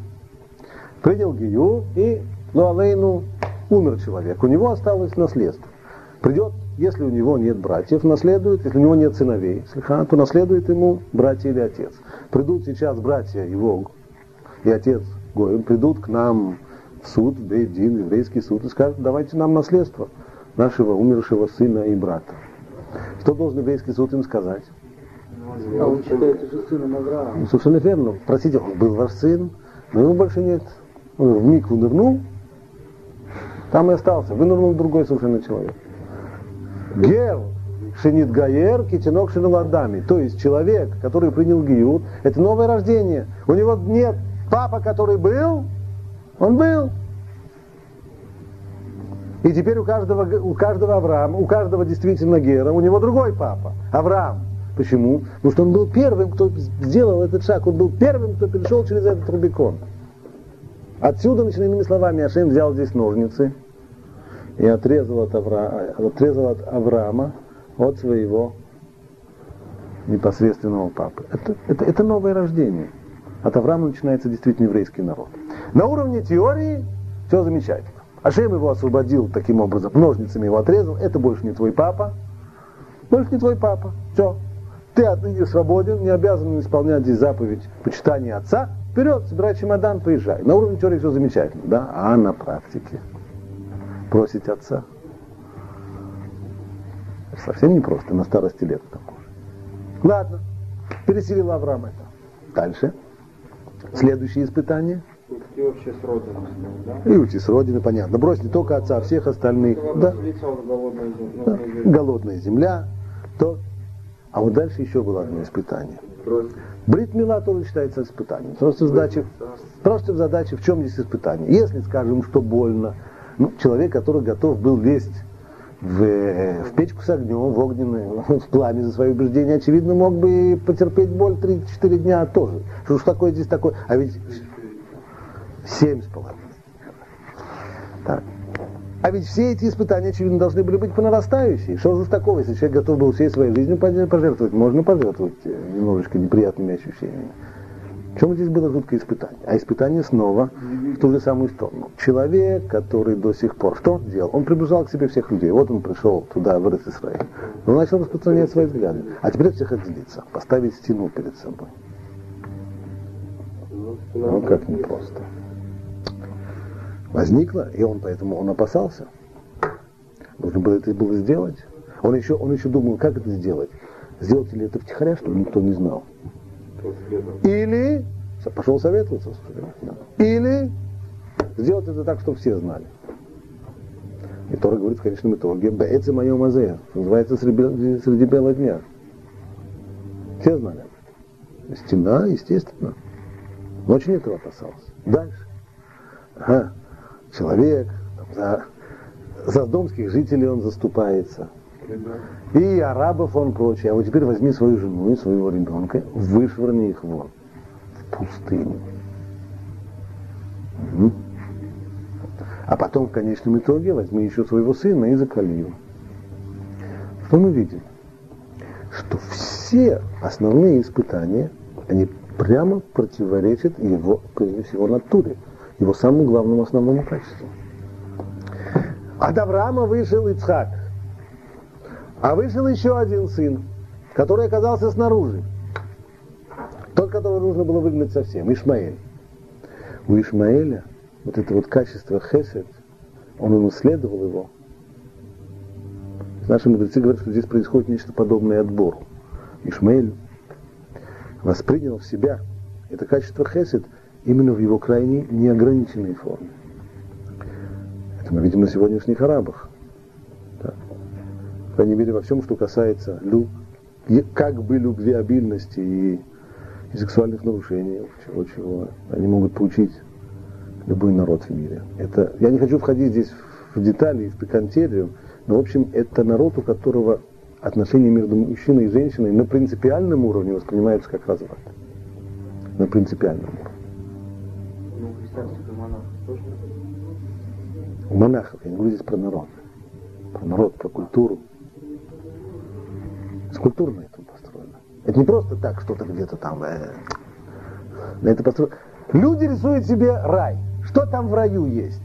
и луалейну умер человек, у него осталось наследство. Придет, если у него нет братьев, наследует, если у него нет сыновей, то наследует ему братья или отец. Придут сейчас братья его и отец гой, придут к нам в суд, в бейт-дин, еврейский суд, и скажут: давайте нам наследство нашего умершего сына и брата. Что должен еврейский суд им сказать? А он считается же сыном Авраама. Ну, совершенно верно. Простите, он был ваш сын, но его больше нет. Он в микву нырнул, там и остался. Вынырнул другой совершенно человек. Гер шинит гаер китинок шиналадами. То есть человек, который принял гиюр, это новое рождение. У него нет папа, который был, он был. И теперь у каждого Авраама, у каждого действительно Гера, у него другой папа, Авраам. Почему? Потому что он был первым, кто сделал этот шаг, он был первым, кто перешел через этот Рубикон. Отсюда, иными словами, Ашем взял здесь ножницы и отрезал от Авраама от своего непосредственного папы. Это новое рождение. От Авраама начинается действительно еврейский народ. На уровне теории все замечательно. Ашем его освободил таким образом, ножницами его отрезал, это больше не твой папа. Больше не твой папа. Все. Ты отныне свободен, не обязан исполнять здесь заповедь почитания отца. Вперед, собирай чемодан, поезжай. На уровне теории все замечательно, да? А на практике бросить отца совсем непросто, на старости лет к тому же. Ладно, переселил Авраам это. Дальше. Следующее испытание. И вообще с родиной, да? И уйти с родины, понятно. Брось не только отца, а всех остальных. Да. Голодная земля. То. А вот дальше еще было одно испытание. Брит Мила тоже считается испытанием. Просто в задаче, в чем здесь испытание. Если скажем, что больно, человек, который готов был лезть в печку с огнем, в огненное, в пламя за свои убеждения, очевидно, мог бы потерпеть боль 3-4 дня тоже. Что ж такое здесь такое? А ведь 7,5. Так. А ведь все эти испытания, очевидно, должны были быть по нарастающей. Что же такого, если человек готов был всей своей жизнью пожертвовать? Можно пожертвовать немножечко неприятными ощущениями. В чем здесь было жуткое испытание? А испытание снова в ту же самую сторону. Человек, который до сих пор, что он делал? Он приближал к себе всех людей. Вот он пришел туда, в Израиль. Он начал распространять свои взгляды. А теперь всех отделиться, поставить стену перед собой. Ну, как непросто. Возникло, и он опасался. Нужно было это было сделать. Он еще думал, как это сделать. Сделать ли это втихаря, чтобы никто не знал. Или пошел советоваться. Или сделать это так, чтобы все знали. И Тора говорит в конечном итоге, «Бээцэ моё мазе», называется среди бела дня. Все знали. Стена, естественно. Но очень этого опасался. Дальше. Ага. Человек, за домских жителей он заступается. И арабов он прочее. А вот теперь возьми свою жену и своего ребенка, вышвырни их вон, в пустыню. Угу. А потом в конечном итоге возьми еще своего сына и закали его. Что мы видим? Что все основные испытания, они прямо противоречат его, прежде всего, натуре. Его самому главному основному качеству. От Авраама вышел Ицхак. А вышел еще один сын, который оказался снаружи. Тот, которого нужно было выгнать совсем, Ишмаэль. У Ишмаэля вот это вот качество хесед, он унаследовал его. Наши мудрецы говорят, что здесь происходит нечто подобное отбору. Ишмаэль воспринял в себя это качество хесед именно в его крайне неограниченной форме. Это мы видим на сегодняшних арабах. Да. По крайней мере, во всем, что касается как бы любвеобильности и сексуальных нарушений, чего они могут поучить любой народ в мире. Я не хочу входить здесь в детали и в пикантерию, но, в общем, это народ, у которого отношения между мужчиной и женщиной на принципиальном уровне воспринимаются как разврат. На принципиальном уровне. У монахов, я не говорю здесь про народ. Про народ, про культуру. Культура на этом построена. Это не просто так, что-то где-то там. На это построено. Люди рисуют себе рай. Что там в раю есть?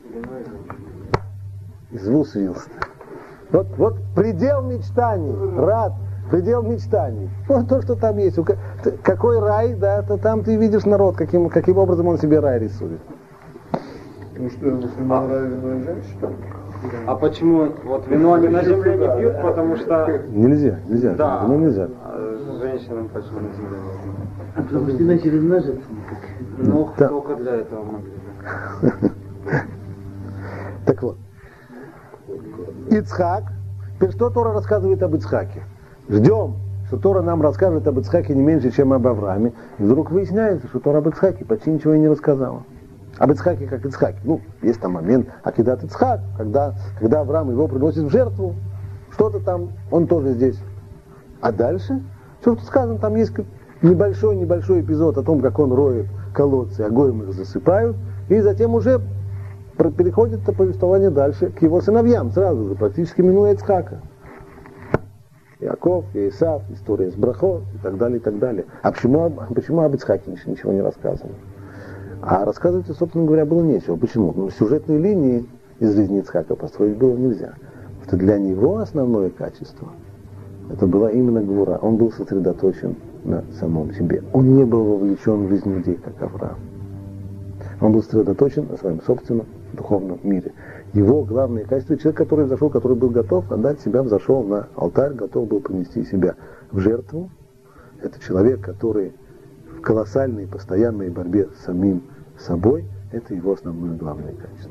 Извус Вилста. Вот предел мечтаний. Рад. Предел мечтаний. Вот то, что там есть. Какой рай, да, то там ты видишь народ, каким образом он себе рай рисует. Ну что, мусульман рай, вино и женщина? А почему вот вино они на земле не пьют, потому что... Нельзя. Да. Вино нельзя. А женщинам почему на земле нельзя? Потому что иначе размножиться. Ну, да. только для этого могли. Так вот. Ицхак. Теперь что Тора рассказывает об Ицхаке? Ждем, что Тора нам расскажет об Ицхаке не меньше, чем об Аврааме. И вдруг выясняется, что Тора об Ицхаке почти ничего и не рассказала. об Ицхаке как Ицхаке. Ну, есть там момент Акидат Ицхак, когда Авраам его приносит в жертву, что-то там, он тоже здесь. А дальше, что тут сказано, там есть небольшой эпизод о том, как он роет колодцы, а гоем их засыпают, и затем уже переходит это повествование дальше к его сыновьям, сразу же, практически минуя Ицхака. Иаков, Исав, история с Брахот и так далее, и так далее. А почему об Ицхаке ничего не рассказано? А рассказывать, собственно говоря, было нечего. Почему? Ну, сюжетные линии из жизни Ицхака построить было нельзя. Потому что для него основное качество это была именно гвура. Он был сосредоточен на самом себе. Он не был вовлечен в жизнь людей, как Авраам. Он был сосредоточен на своем собственном духовном мире. Его главное качество — человек, который взошел, который был готов отдать себя, взошел на алтарь, готов был принести себя в жертву. Это человек, который в колоссальной, постоянной борьбе с самим собой. Это его основное главное качество.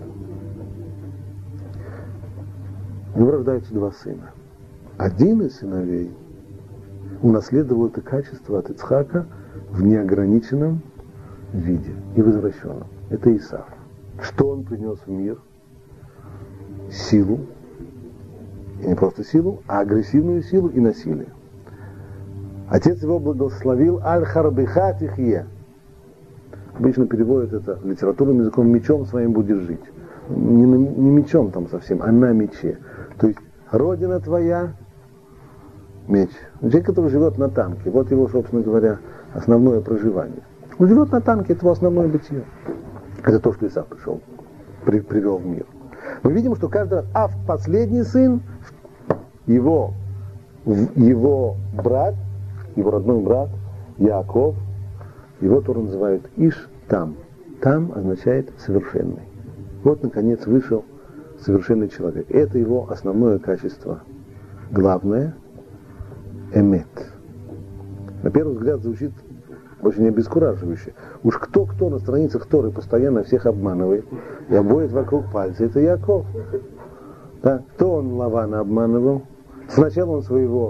У него рождаются два сына. Один из сыновей унаследовал это качество от Ицхака в неограниченном виде и возвращенном. Это Исав. Что он принес в мир? Силу. И не просто силу, а агрессивную силу и насилие. Отец его благословил «Аль-Харбиха тихье». Обычно переводят это литературным языком «мечом своим будешь жить». Не мечом там совсем, а на мече. То есть родина твоя — меч. Человек, который живет на танке, вот его, собственно говоря, основное проживание. Он живет на танке, это его основное бытие. Это то, что Исав привел в мир. Мы видим, что каждый раз, последний сын, его брат, его родной брат, Яаков, его Тора называют Иш-Там. Там означает совершенный. Вот, наконец, вышел совершенный человек. Это его основное качество. Главное — эмет. На первый взгляд звучит очень обескураживающе. Уж кто на страницах Торы постоянно всех обманывает и обводит вокруг пальца, это Яаков. Да? Кто он Лавана обманывал? Сначала он своего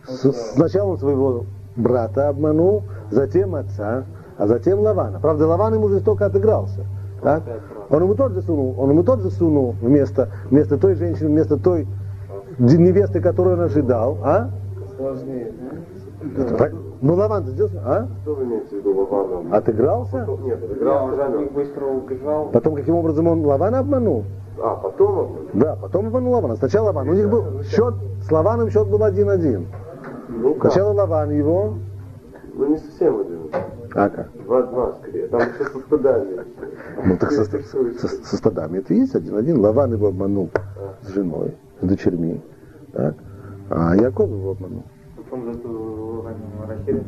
брата обманул, затем отца, а затем Лавана. Правда, Лаван ему жестоко отыгрался. Так? Он ему тот же сунул вместо той женщины, вместо той невесты, которую он ожидал. А? Сложнее. Ну, Лаван-то сделал, а? Что вы имеете в виду Лаваном? Отыгрался? Нет, отыгрался. Он быстро убежал. Потом, каким образом он Лавана обманул? Потом обманул? Да, потом обманул Лавана. Сначала Лаван. У них был счет, с Лаваном счет был 1-1. Ну, сначала Лаван его. Ну, не совсем 1. А как? 2-2 скорее. Там еще со стадами. Ну, так со стадами это и есть 1-1. Лаван его обманул с женой, с дочерьми. Так? А Яаков его обманул. Потом зато Рахиль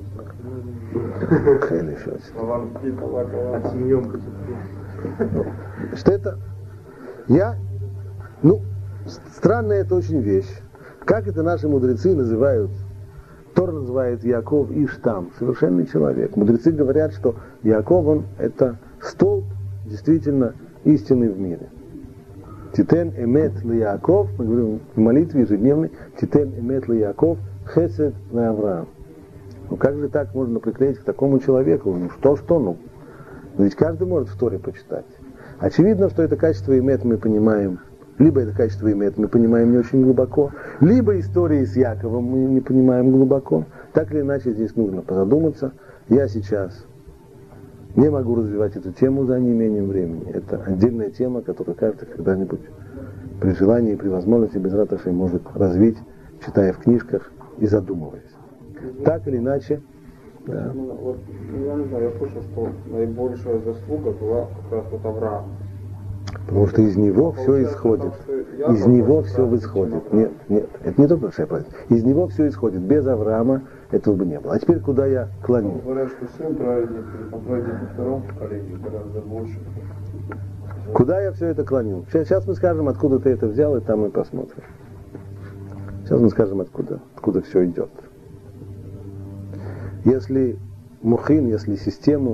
Хель еще. от семьи. Что это? Странная это очень вещь. Как это наши мудрецы называют? Тора называет Яаков Иш-Там, совершенный человек. Мудрецы говорят, что Яаков, он это столб действительно истины в мире. Титен эмет ли Яаков, мы говорим в молитве ежедневной, Титен эмет ли Яаков, хесед ли Авраам. Ну как же так можно приклеить к такому человеку? Ну ведь каждый может в Торе почитать. Очевидно, что это качество эмет мы понимаем. Либо это качество эмет мы понимаем не очень глубоко, либо истории с Яковом мы не понимаем глубоко. Так или иначе здесь нужно позадуматься. Я сейчас не могу развивать эту тему за неимением времени. Это отдельная тема, которую каждый когда-нибудь при желании и при возможности без раташи может развить, читая в книжках и задумываясь. Так или иначе, да. Я не знаю, я слышал, что наибольшая заслуга была как раз вот Авраама. Потому что из него все исходит. Из него все исходит. Нет, это не то большая праздник. Из него все исходит. Без Авраама этого бы не было. А теперь куда я клоню? Говорят, что сын праведник, праведник во втором поколении гораздо больше. Куда я все это клоню? Сейчас мы скажем, откуда ты это взял, и там мы посмотрим. Сейчас мы скажем, откуда все идет. Если мухин, если систему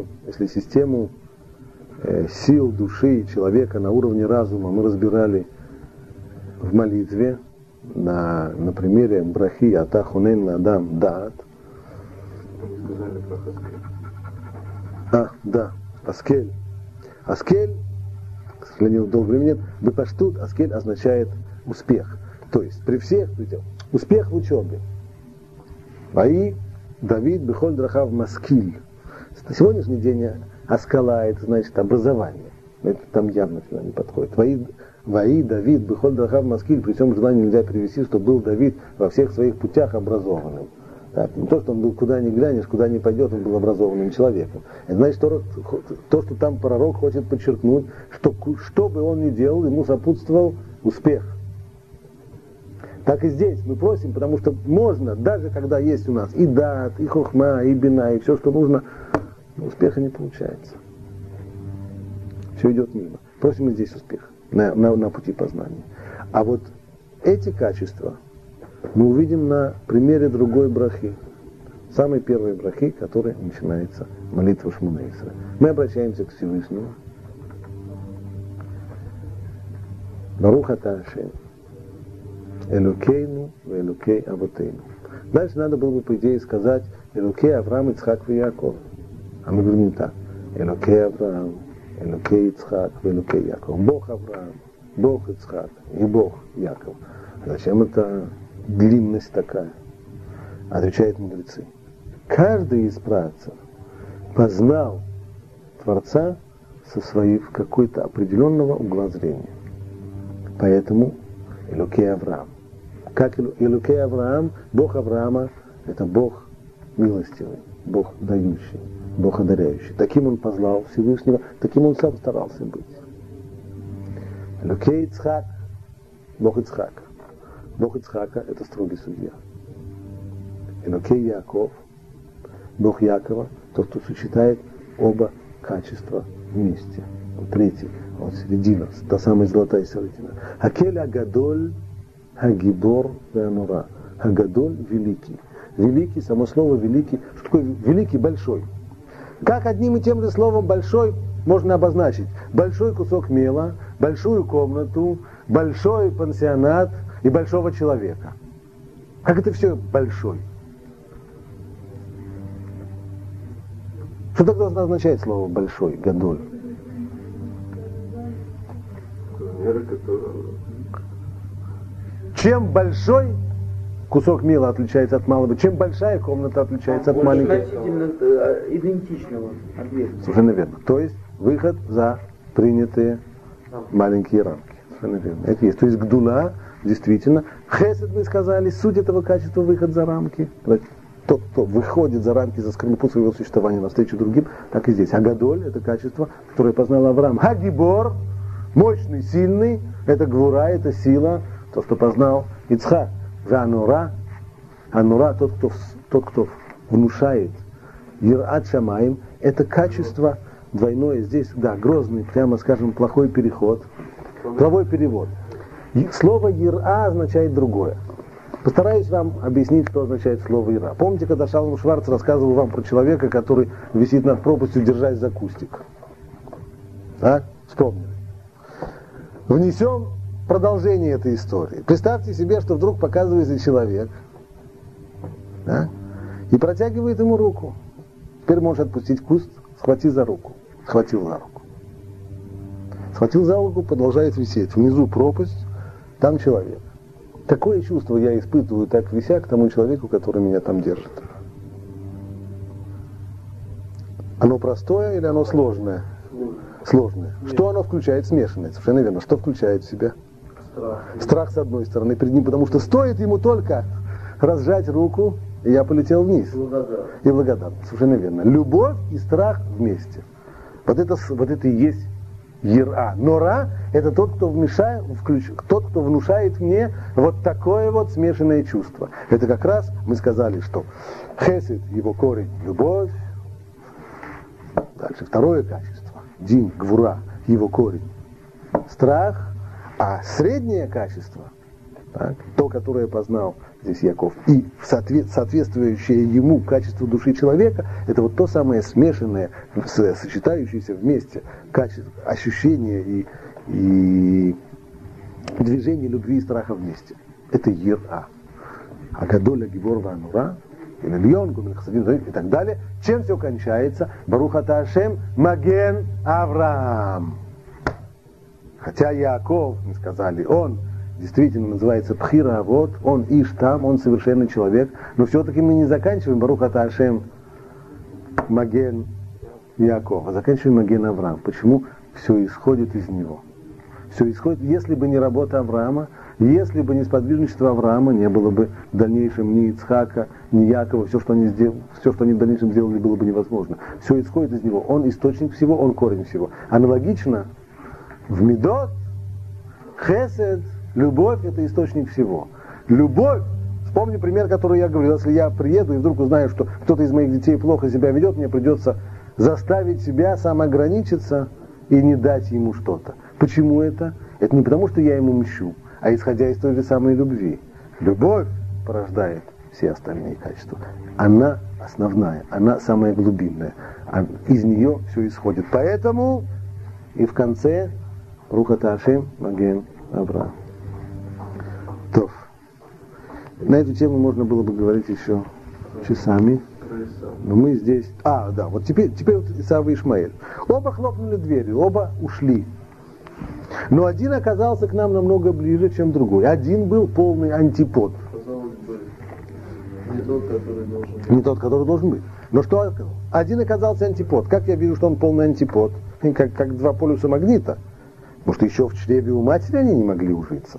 сил души человека на уровне разума мы разбирали в молитве на примере брахи ата хунен ладам даат. Сказали про Хаскель. Да, Хаскель. Аскель, к сожалению, долгого времени нет, бепаштут, аскель означает успех. То есть при всех, успех в учебе. Ваи Давид бехоль драхав маскиль. На сегодняшний день аскала это значит образование. Это там явно сюда не подходит. Ваи Давид бехоль драхав маскиль, при всем желании нельзя перевести, что был Давид во всех своих путях образованным. Так, не то, что он был куда ни глянешь, куда ни пойдет, он был образованным человеком. Это значит, то, что там пророк хочет подчеркнуть, что бы он ни делал, ему сопутствовал успех. Так и здесь мы просим, потому что можно, даже когда есть у нас и дат, и хохма, и бина, и все, что нужно, но успеха не получается. Все идет мимо. Просим и здесь успех на пути познания. А вот эти качества мы увидим на примере другой брахи. Самой первой брахи, которой начинается молитва Шмона Эсрей. Мы обращаемся к Всевышнему. Барух ата Ашем. Элокейну ве элокей авотейну. Дальше надо было бы, по идее, сказать Элокей Авраам, Ицхак и Яков. А мы говорим не так. Элокей Авраам, Элокей Ицхак, ве элокей Яков. Бог Авраам, Бог Ицхак и Бог Яков. Зачем эта длинность такая? Отвечают мудрецы. Каждый из працев познал Творца со своей какой-то определенного угла зрения. Поэтому Элокей Авраам. Как Элокей Авраам, Бог Авраама, это Бог милостивый, Бог дающий, Бог одаряющий. Таким он познал Всевышнего, таким он сам старался быть. Элокей Ицхак, Бог Ицхака. Бог Ицхака – это строгий судья. Элокей Яков, Бог Якова, тот, кто сочетает оба качества вместе. Вот третий, вот середина, та самая золотая середина. Акель Агадоль, Агибор Веанура. Агадоль – великий. Великий, само слово великий. Что такое великий? Большой. Как одним и тем же словом большой можно обозначить? Большой кусок мела, большую комнату, большой пансионат и большого человека. Как это все большой? Что тогда означает слово большой, гадоль? Чем большой кусок мела отличается от малого, чем большая комната отличается от маленькой? Относительно идентичного ответа. Совершенно верно. То есть выход за принятые маленькие рамки. Совершенно верно. Это есть. То есть гдула, действительно, хесед, мы сказали, суть этого качества выход за рамки. Тот, кто выходит за рамки, за скорлупу своего существования навстречу другим, так и здесь. Агадоль – это качество, которое познал Авраам. Хагибор – мощный, сильный, это гвура, это сила, то, что познал Ицхак. Анура – тот, кто внушает. Ират Шамаим – это качество двойное. Здесь, да, грозный, прямо скажем, плохой перевод. Слово «ира» означает другое. Постараюсь вам объяснить, что означает слово «ира». Помните, когда Шалом Шварц рассказывал вам про человека, который висит над пропастью, держась за кустик? А? Вспомнили. Внесем продолжение этой истории. Представьте себе, что вдруг показывается человек, да, и протягивает ему руку. Теперь можешь отпустить куст, схвати за руку. Схватил за руку. Схватил за руку, продолжает висеть. Внизу пропасть, там человек. Какое чувство я испытываю, так вися, к тому человеку, который меня там держит? Оно простое или оно сложное? Сложное. Что оно включает? Смешанное. Совершенно верно. Что включает в себя? Страх с одной стороны перед ним, потому что стоит ему только разжать руку, и я полетел вниз. И благодарность. Совершенно верно. Любовь и страх вместе. Вот это и есть ира. Нора – это тот, кто внушает мне вот такое вот смешанное чувство. Это как раз мы сказали, что хесед, его корень – любовь. Дальше второе качество. Дин, гвура, его корень – страх. А среднее качество, так, то, которое познал здесь Яков, и соответствующее ему качеству души человека, это вот то самое смешанное, сочетающееся вместе качество, ощущение и движение любви и страха вместе. Это ира. А гадоля гибор ванура, или Льон, Гумин Хасадим и так далее. Чем все кончается? Барух ата Ашем Маген Авраам. Хотя Яаков, мы сказали, он действительно называется Пхира Авот, он Иштам, он совершенный человек, но все-таки мы не заканчиваем Барух ата Ашем Маген Яаков, а заканчиваем Маген Авраам. Почему? Все исходит из него. Все исходит, если бы не работа Авраама, если бы не сподвижничество Авраама, не было бы в дальнейшем ни Ицхака, ни Якова, все, что они в дальнейшем сделали, было бы невозможно. Все исходит из него. Он источник всего, он корень всего. Аналогично, в Медот, Хесед, любовь – это источник всего. Любовь, вспомни пример, который я говорил, если я приеду и вдруг узнаю, что кто-то из моих детей плохо себя ведет, мне придется заставить себя самоограничиться и не дать ему что-то. Почему это? Это не потому, что я ему мщу, а исходя из той же самой любви. Любовь порождает все остальные качества. Она основная, она самая глубинная. Из нее все исходит. Поэтому и в конце Барух ата Ашем Маген Авраам. То. На эту тему можно было бы говорить еще часами. Но мы здесь... вот теперь вот Исав и Ишмаэль. Оба хлопнули дверью, оба ушли. Но один оказался к нам намного ближе, чем другой. Один был полный антипод. Не тот, который должен быть. Но что? Один оказался антипод. Как я вижу, что он полный антипод? Как два полюса магнита. Потому что еще в чреве у матери они не могли ужиться.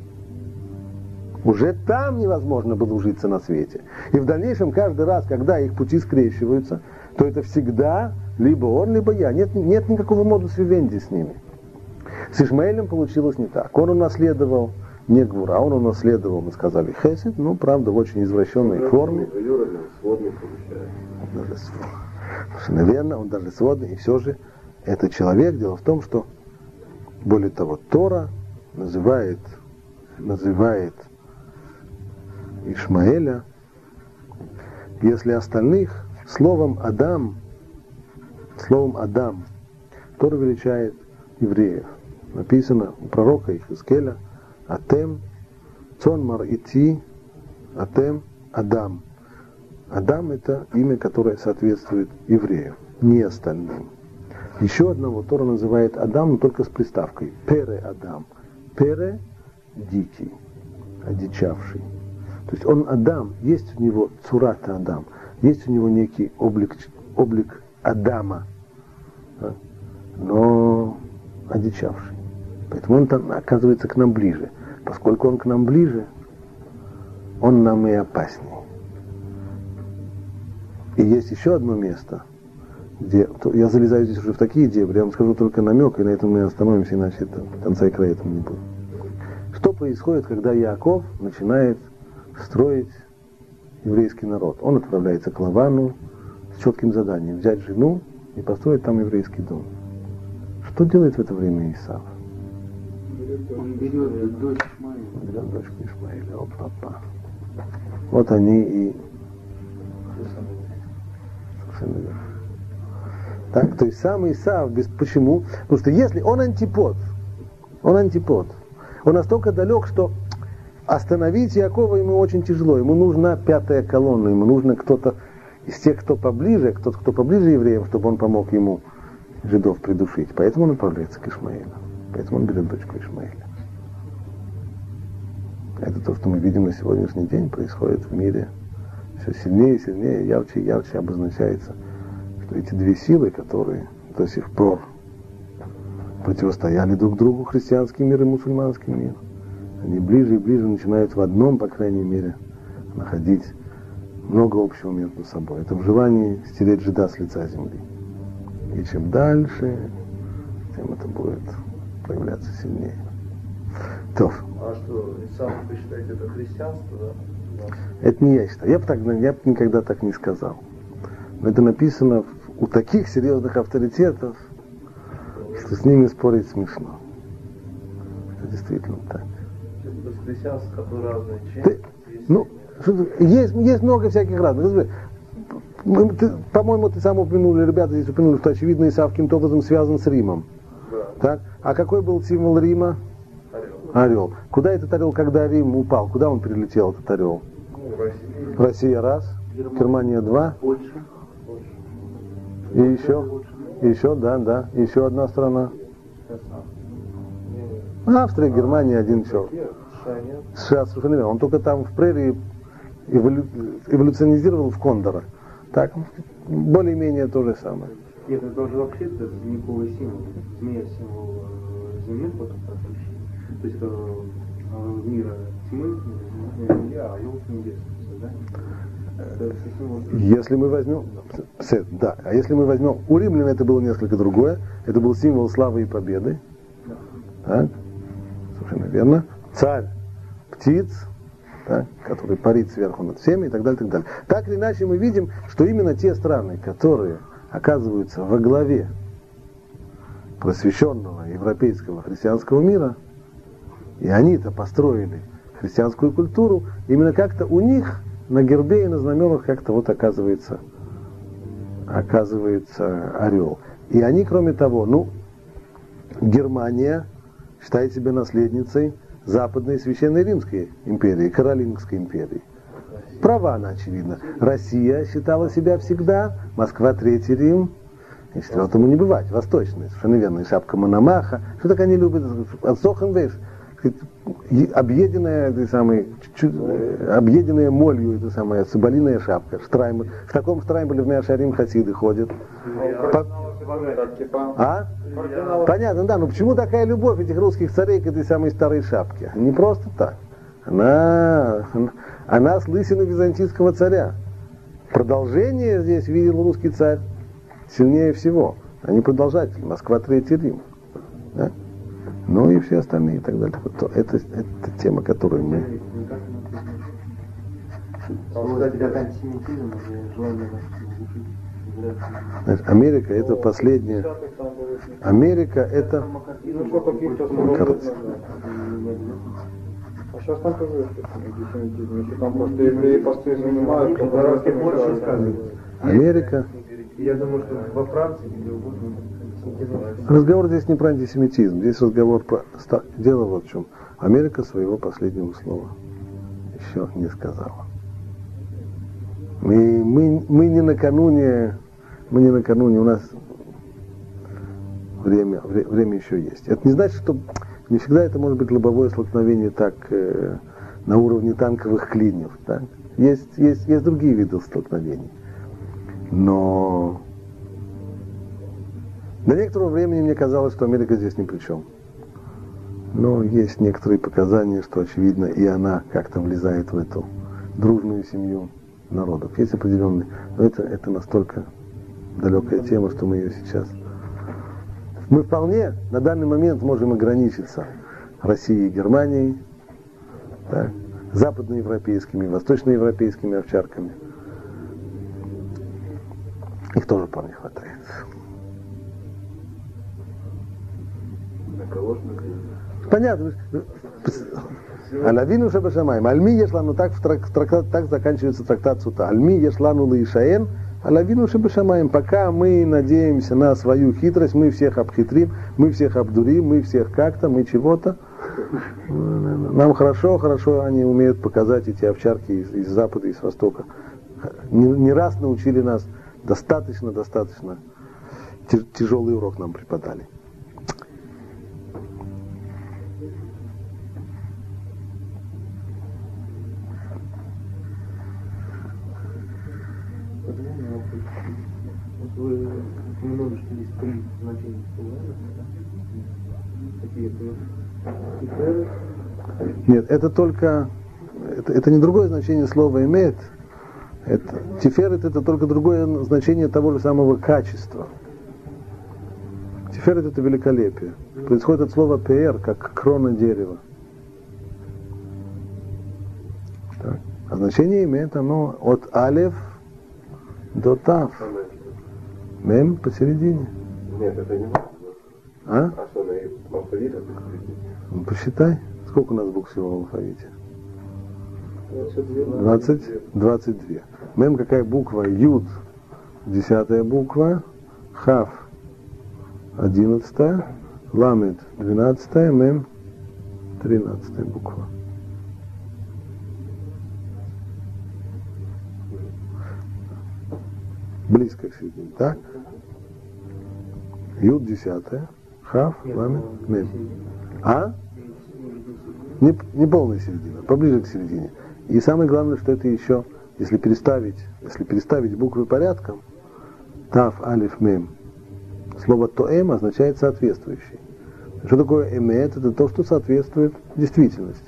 Уже там невозможно было ужиться на свете. И в дальнейшем, каждый раз, когда их пути скрещиваются, то это всегда либо он, либо я. Нет никакого модус вивенди с ними. С Ишмаэлем получилось не так. Он унаследовал не Гвура, он унаследовал, мы сказали, Хесед, но, правда, в очень извращенной форме. Даже сводный. Наверное, он даже сводный, и все же это человек. Дело в том, что, более того, Тора называет Ишмаэля, если остальных, словом Адам, Тора величает евреев. Написано у пророка Ихискеля: Атем цон мар ити, Атем Адам. Адам — это имя, которое соответствует еврею, не остальным. Еще одного Тора называет Адам, но только с приставкой Пере Адам. Пере — дикий, одичавший. То есть он Адам, есть у него цурата Адам, есть у него некий облик Адама, но одичавший. Поэтому он там оказывается к нам ближе. Поскольку он к нам ближе, он нам и опаснее. И есть еще одно место, где я залезаю здесь уже в такие дебри, я вам скажу только намек, и на этом мы остановимся, иначе это конца и края этому не будет. Что происходит, когда Яаков начинает строить еврейский народ? Он отправляется к Лавану с четким заданием: взять жену и построить там еврейский дом. Что делает в это время Исав? Он берет дочь Ишмаэля. Берет дочку Ишмаэля. О, папа. Вот они и... Так, то есть сам Исав, почему? Потому что если он антипод, он настолько далек, что остановить Яакова ему очень тяжело. Ему нужна пятая колонна, ему нужно кто-то из тех, кто поближе евреям, чтобы он помог ему жидов придушить. Поэтому он отправляется к Ишмаэлю. Поэтому он берет дочку Ишмаэля. Это то, что мы видим на сегодняшний день, происходит в мире. Все сильнее и сильнее, ярче и ярче обозначается, что эти две силы, которые до сих пор противостояли друг другу, христианский мир и мусульманский мир, они ближе и ближе начинают в одном, по крайней мере, находить много общего между собой. Это в желании стереть жида с лица земли. И чем дальше, тем это будет проявляться сильнее. То. А что, Исав, вы считаете, это христианство, да? Это не я считаю. Я бы никогда так не сказал. Но это написано у таких серьезных авторитетов, что с ними спорить смешно. Это действительно так. Христианство, которые разные. Есть много всяких разных. По-моему, ты сам упомянул, или ребята здесь упомянули, что очевидно Исав каким-то образом связан с Римом. Да. Так? А какой был символ Рима? Орел. Куда этот орел, когда Рим упал? Куда он прилетел, этот орел? Россия. Россия раз. Германия 2. Польша. И еще, да, еще одна страна. Австрия, Германия, один черт. США совершенно верно. Он только там в прерии эволюционизировал в кондора. Так, более-менее то же самое. Нет, это уже вообще змеиковый символ. Змея символ Земли, потом то есть мира тьмы, а елки небесные, да? Если мы возьмем, да, а если мы возьмем, у римлян это было несколько другое, это был символ славы и победы, так, совершенно верно, царь птиц, так, который парит сверху над всеми и так далее, так далее. Так или иначе мы видим, что именно те страны, которые оказываются во главе просвещенного европейского христианского мира, и они-то построили христианскую культуру, именно как-то у них на гербе и на знаменах как-то вот оказывается орел. И они, кроме того, Германия считает себя наследницей Западной Священной Римской империи, Каролингской империи. Права она, очевидно. Россия считала себя всегда, Москва Третий Рим, и четвертому не бывать, восточный, совершенно верно, и шапка Мономаха. Что так они любят? Отсоханвейш, объеденная молью, эта самая соболиная шапка. Штраймбель. В таком штраймбеле в Меашарим хасиды ходят. Понятно, да, но почему такая любовь этих русских царей к этой самой старой шапке? Не просто так. Она с лысины византийского царя. Продолжение здесь видел русский царь сильнее всего. Они продолжатели. Москва Третий Рим. Да? Ну и все остальные и так далее. Вот это тема, которую мы... Знаешь, Америка это последняя. Америка это... А сейчас там тоже антисемитизм. Если там просто евреи посты занимают, то гораздо больше рассказывают. Америка. Я думаю, что во Франции где угодно. Разговор здесь не про антисемитизм, здесь разговор про... Дело вот в чем. Америка своего последнего слова еще не сказала. Мы не накануне, у нас время еще есть. Это не значит, что не всегда это может быть лобовое столкновение так на уровне танковых клиньев. Так? Есть другие виды столкновений. Но до некоторого времени мне казалось, что Америка здесь ни при чем. Но есть некоторые показания, что, очевидно, и она как-то влезает в эту дружную семью народов. Есть определенные... Но это настолько далекая тема, что мы ее сейчас... Мы вполне на данный момент можем ограничиться Россией и Германией, так, западноевропейскими, восточноевропейскими овчарками. Их тоже вполне хватает. Понятно. Алавину шабашамаем. Альми ешлану, так заканчивается трактат Сута. Альми ешлану лаишаэн, алавину шабашамаем. Пока мы надеемся на свою хитрость, мы всех обхитрим, мы всех обдурим, мы всех как-то, мы чего-то. Нам хорошо они умеют показать эти овчарки из Запада и с Востока. Не раз научили нас, достаточно тяжелый урок нам преподали. Вы упомянули, что есть 3 значения слова. Нет, это только... Это не другое значение слова «имеет». Тиферет это только другое значение того же самого качества. Тиферет это великолепие. Происходит от слова «пер», как крона дерева. Так. А значение имеет оно от алеф до тав. Мем посередине. Нет, это не важно. А что на алфавите посередине? Ну, посчитай, сколько у нас букв всего в алфавите? 22. Мем какая буква? Юд 10 буква, Хав 11, Ламед 12, Мем 13 буква. близко к середине, так? Юд 10, Хав, Ламет, Мем. А? Не полная середина, поближе к середине. И самое главное, что это еще, если переставить буквы порядком, Тав, Алиф, Мем, слово Тоэм означает соответствующий. Что такое эмет? Это то, что соответствует действительности.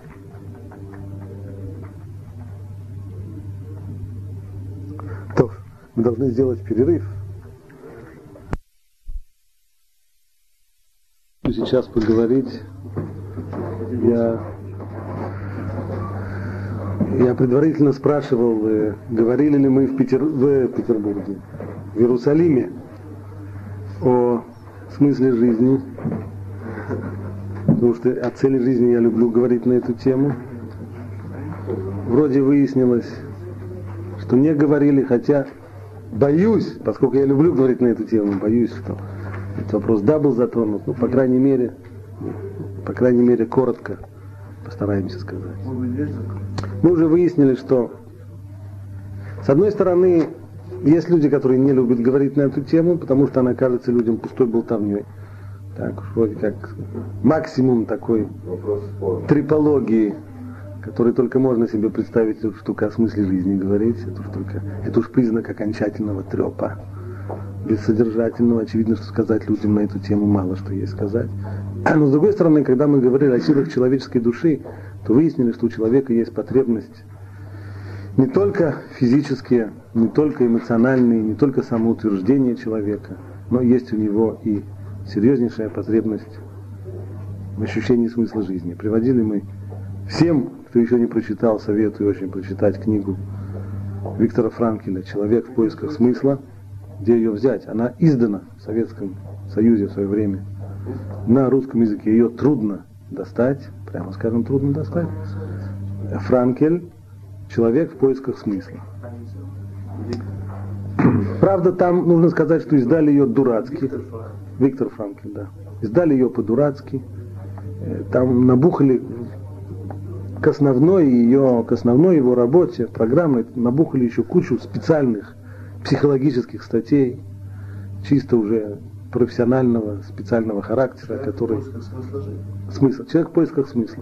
То, мы должны сделать перерыв. Сейчас поговорить. Я предварительно спрашивал, говорили ли мы в Петербурге, в Иерусалиме о смысле жизни, потому что о цели жизни я люблю говорить на эту тему. Вроде выяснилось, что не говорили, хотя боюсь, поскольку я люблю говорить на эту тему, боюсь, что этот вопрос был затронут, по крайней мере, коротко постараемся сказать. Мы уже выяснили, что с одной стороны есть люди, которые не любят говорить на эту тему, потому что она кажется людям пустой болтовней. Так, вроде как максимум такой трипологии, который только можно себе представить, штука о смысле жизни говорить. Это уж признак окончательного трепа. Бессодержательного. Очевидно, что сказать людям на эту тему мало что есть сказать. Но с другой стороны, когда мы говорили о силах человеческой души, то выяснили, что у человека есть потребность не только физические, не только эмоциональные, не только самоутверждение человека, но есть у него и серьезнейшая потребность в ощущении смысла жизни. Приводили мы всем, кто еще не прочитал, советую очень прочитать книгу Виктора Франкеля «Человек в поисках смысла». Где ее взять? Она издана в Советском Союзе в свое время. На русском языке ее трудно достать, прямо скажем, трудно достать. Франкель «Человек в поисках смысла». Правда, там нужно сказать, что издали ее дурацки. Виктор Франкель, да. Издали ее по-дурацки. Там набухали к основной его работе, программы, набухали еще кучу специальных психологических статей, чисто уже профессионального, специального характера, который... Человек в поисках смысла.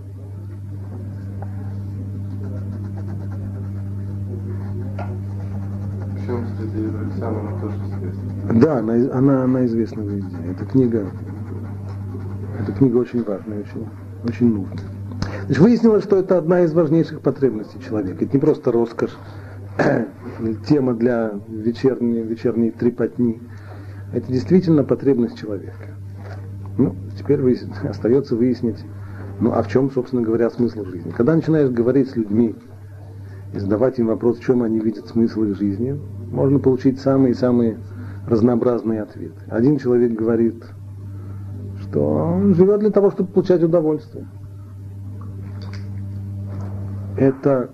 Причем, кстати, Евросиана тоже известна. Да, она известна везде. Эта книга очень важная, очень нужная. Значит, выяснилось, что это одна из важнейших потребностей человека. Это не просто роскошь, тема для вечерней трепотни. Это действительно потребность человека. Теперь остается выяснить, а в чем, собственно говоря, смысл жизни. Когда начинаешь говорить с людьми и задавать им вопрос, в чем они видят смысл их жизни, можно получить самые-самые разнообразные ответы. Один человек говорит, что он живет для того, чтобы получать удовольствие. Это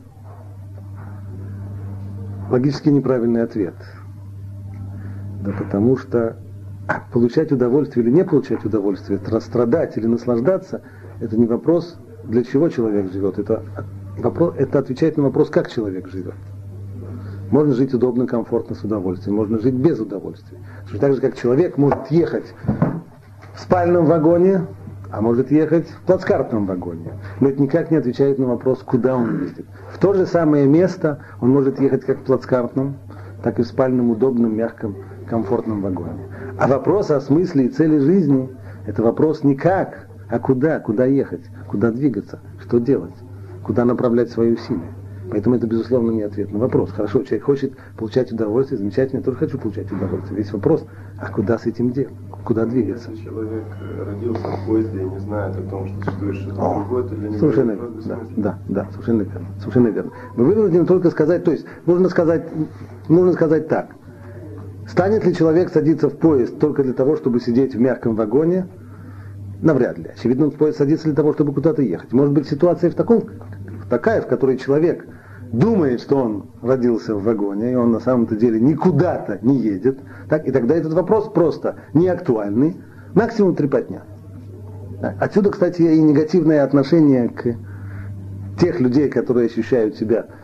логически неправильный ответ. Да потому что получать удовольствие или не получать удовольствие, страдать или наслаждаться, это не вопрос, для чего человек живет. Это отвечает на вопрос, как человек живет. Можно жить удобно, комфортно, с удовольствием. Можно жить без удовольствия. Точно так же, как человек может ехать в спальном вагоне, а может ехать в плацкартном вагоне. Но это никак не отвечает на вопрос, куда он ездит. В то же самое место он может ехать как в плацкартном, так и в спальном, удобном, мягком, комфортном вагоне. А вопрос о смысле и цели жизни – это вопрос не как, а куда ехать, куда двигаться, что делать, куда направлять свои усилия. Поэтому это, безусловно, не ответ на вопрос. Хорошо, человек хочет получать удовольствие, замечательно, я тоже хочу получать удовольствие. Весь вопрос, а куда с этим делать, куда двигаться? Если человек родился в поезде и не знает о том, что существует что-то другое, то для него совершенно верно. Да, совершенно верно. Мы вынуждены только сказать, то есть нужно сказать так. Станет ли человек садиться в поезд только для того, чтобы сидеть в мягком вагоне? Навряд ли. Очевидно, он в поезд садится для того, чтобы куда-то ехать. Может быть, ситуация такая, в которой человек думает, что он родился в вагоне, и он на самом-то деле никуда-то не едет, так, и тогда этот вопрос просто не актуальный, максимум трепотня. Отсюда, кстати, и негативное отношение к тех людей, которые ощущают себя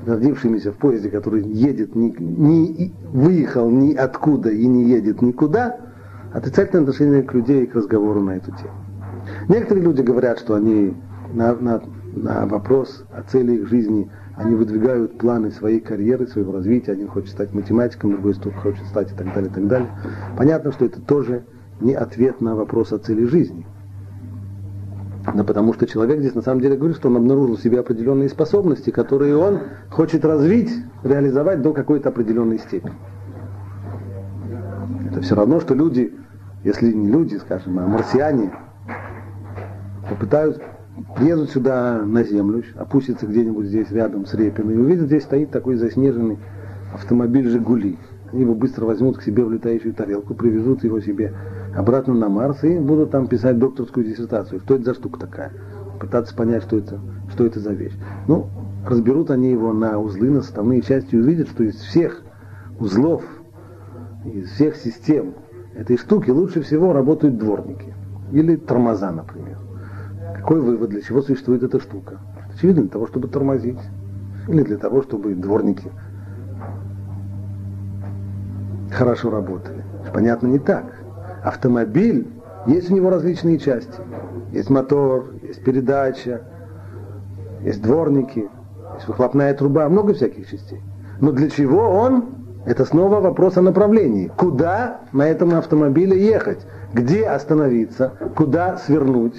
родившимися в поезде, который едет, не выехал ни откуда и не едет никуда, отрицательное отношение к людей и к разговору на эту тему. Некоторые люди говорят, что они на вопрос о цели их жизни, они выдвигают планы своей карьеры, своего развития. Один хочет стать математиком, другой хочет стать и так далее, и так далее. Понятно, что это тоже не ответ на вопрос о цели жизни. Да потому что человек здесь на самом деле говорит, что он обнаружил в себе определенные способности, которые он хочет развить, реализовать до какой-то определенной степени. Это все равно, что люди, если не люди, скажем, а марсиане, приедут сюда на Землю, опустятся где-нибудь здесь рядом с Репиной и увидят, здесь стоит такой заснеженный автомобиль «Жигули». Они его быстро возьмут к себе в летающую тарелку, привезут его себе обратно на Марс и будут там писать докторскую диссертацию. Что это за штука такая? Пытаться понять, что это за вещь. Ну, разберут они его на узлы, на составные части и увидят, что из всех узлов, из всех систем этой штуки лучше всего работают дворники. Или тормоза, например. Какой вывод, для чего существует эта штука? Очевидно, для того, чтобы тормозить. Или для того, чтобы дворники хорошо работали. Понятно, не так. Автомобиль, есть у него различные части. Есть мотор, есть передача, есть дворники, есть выхлопная труба, много всяких частей. Но для чего он? Это снова вопрос о направлении. Куда на этом автомобиле ехать? Где остановиться? Куда свернуть?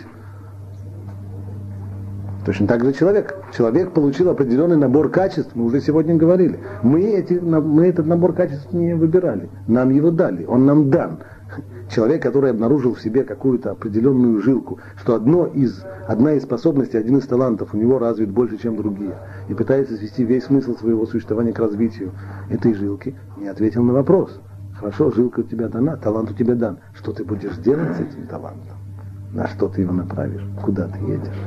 Точно так же человек. Человек получил определенный набор качеств, мы уже сегодня говорили. Мы этот набор качеств не выбирали, нам его дали, он нам дан. Человек, который обнаружил в себе какую-то определенную жилку, что одна из способностей, один из талантов у него развит больше, чем другие, и пытается свести весь смысл своего существования к развитию этой жилки, не ответил на вопрос. Хорошо, жилка у тебя дана, талант у тебя дан. Что ты будешь делать с этим талантом? На что ты его направишь? Куда ты едешь?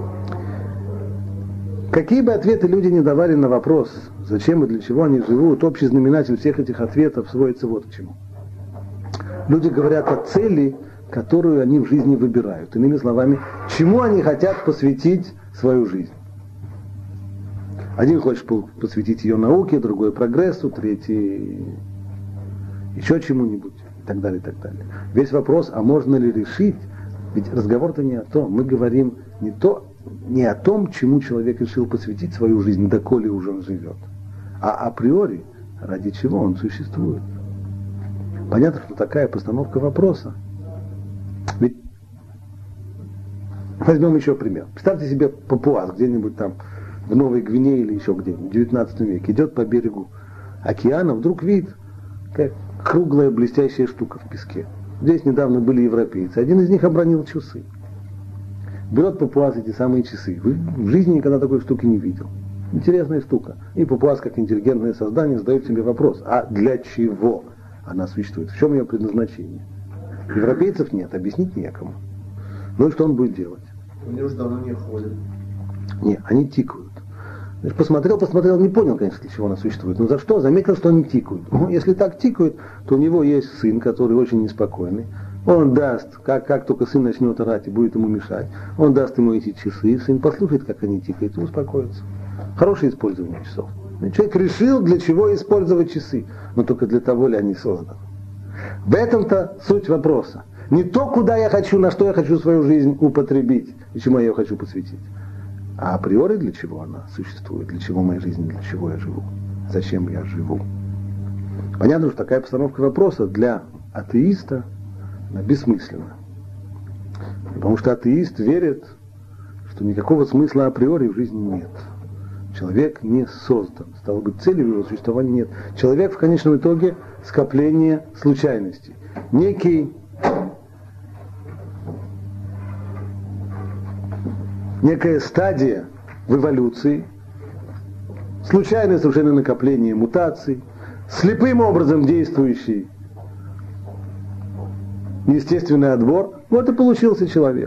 Какие бы ответы люди не давали на вопрос, зачем и для чего они живут, общий знаменатель всех этих ответов сводится вот к чему. Люди говорят о цели, которую они в жизни выбирают. Иными словами, чему они хотят посвятить свою жизнь. Один хочет посвятить ее науке, другой прогрессу, третий еще чему-нибудь, и так далее, и так далее. Весь вопрос, а можно ли решить, ведь разговор-то не о том, мы говорим не о том, чему человек решил посвятить свою жизнь, доколе уже он живет, а априори, ради чего он существует. Понятно, что такая постановка вопроса. Ведь возьмем еще пример. Представьте себе папуас где-нибудь там в Новой Гвинее или еще где-нибудь, в 19 веке, идет по берегу океана, вдруг видит, как круглая блестящая штука в песке. Здесь недавно были европейцы, один из них обронил часы. Берет папуас эти самые часы. В жизни никогда такой штуки не видел. Интересная штука. И папуас, как интеллигентное создание, задает себе вопрос, а для чего она существует? В чем ее предназначение? Европейцев нет, объяснить некому. Ну и что он будет делать? Они уже давно не ходят. Не, они тикают. Посмотрел, не понял, конечно, для чего она существует. Но за что? Заметил, что они тикают. Ну, если так тикают, то у него есть сын, который очень неспокойный. Он даст, как только сын начнет орать и будет ему мешать, он даст ему эти часы, сын послушает, как они тикают, и успокоится. Хорошее использование часов. Человек решил, для чего использовать часы, но только для того ли они созданы. В этом-то суть вопроса. Не то, куда я хочу, на что я хочу свою жизнь употребить, и чему я ее хочу посвятить, а априори для чего она существует, для чего моя жизнь, для чего я живу, зачем я живу. Понятно, что такая постановка вопроса для атеиста бессмысленно. Потому что атеист верит, что никакого смысла априори в жизни нет. Человек не создан. Стало быть, цели в его существовании нет. Человек в конечном итоге скопление случайностей. Некая стадия в эволюции, случайное совершенно накопление мутаций, слепым образом действующий естественный отбор, вот и получился человек.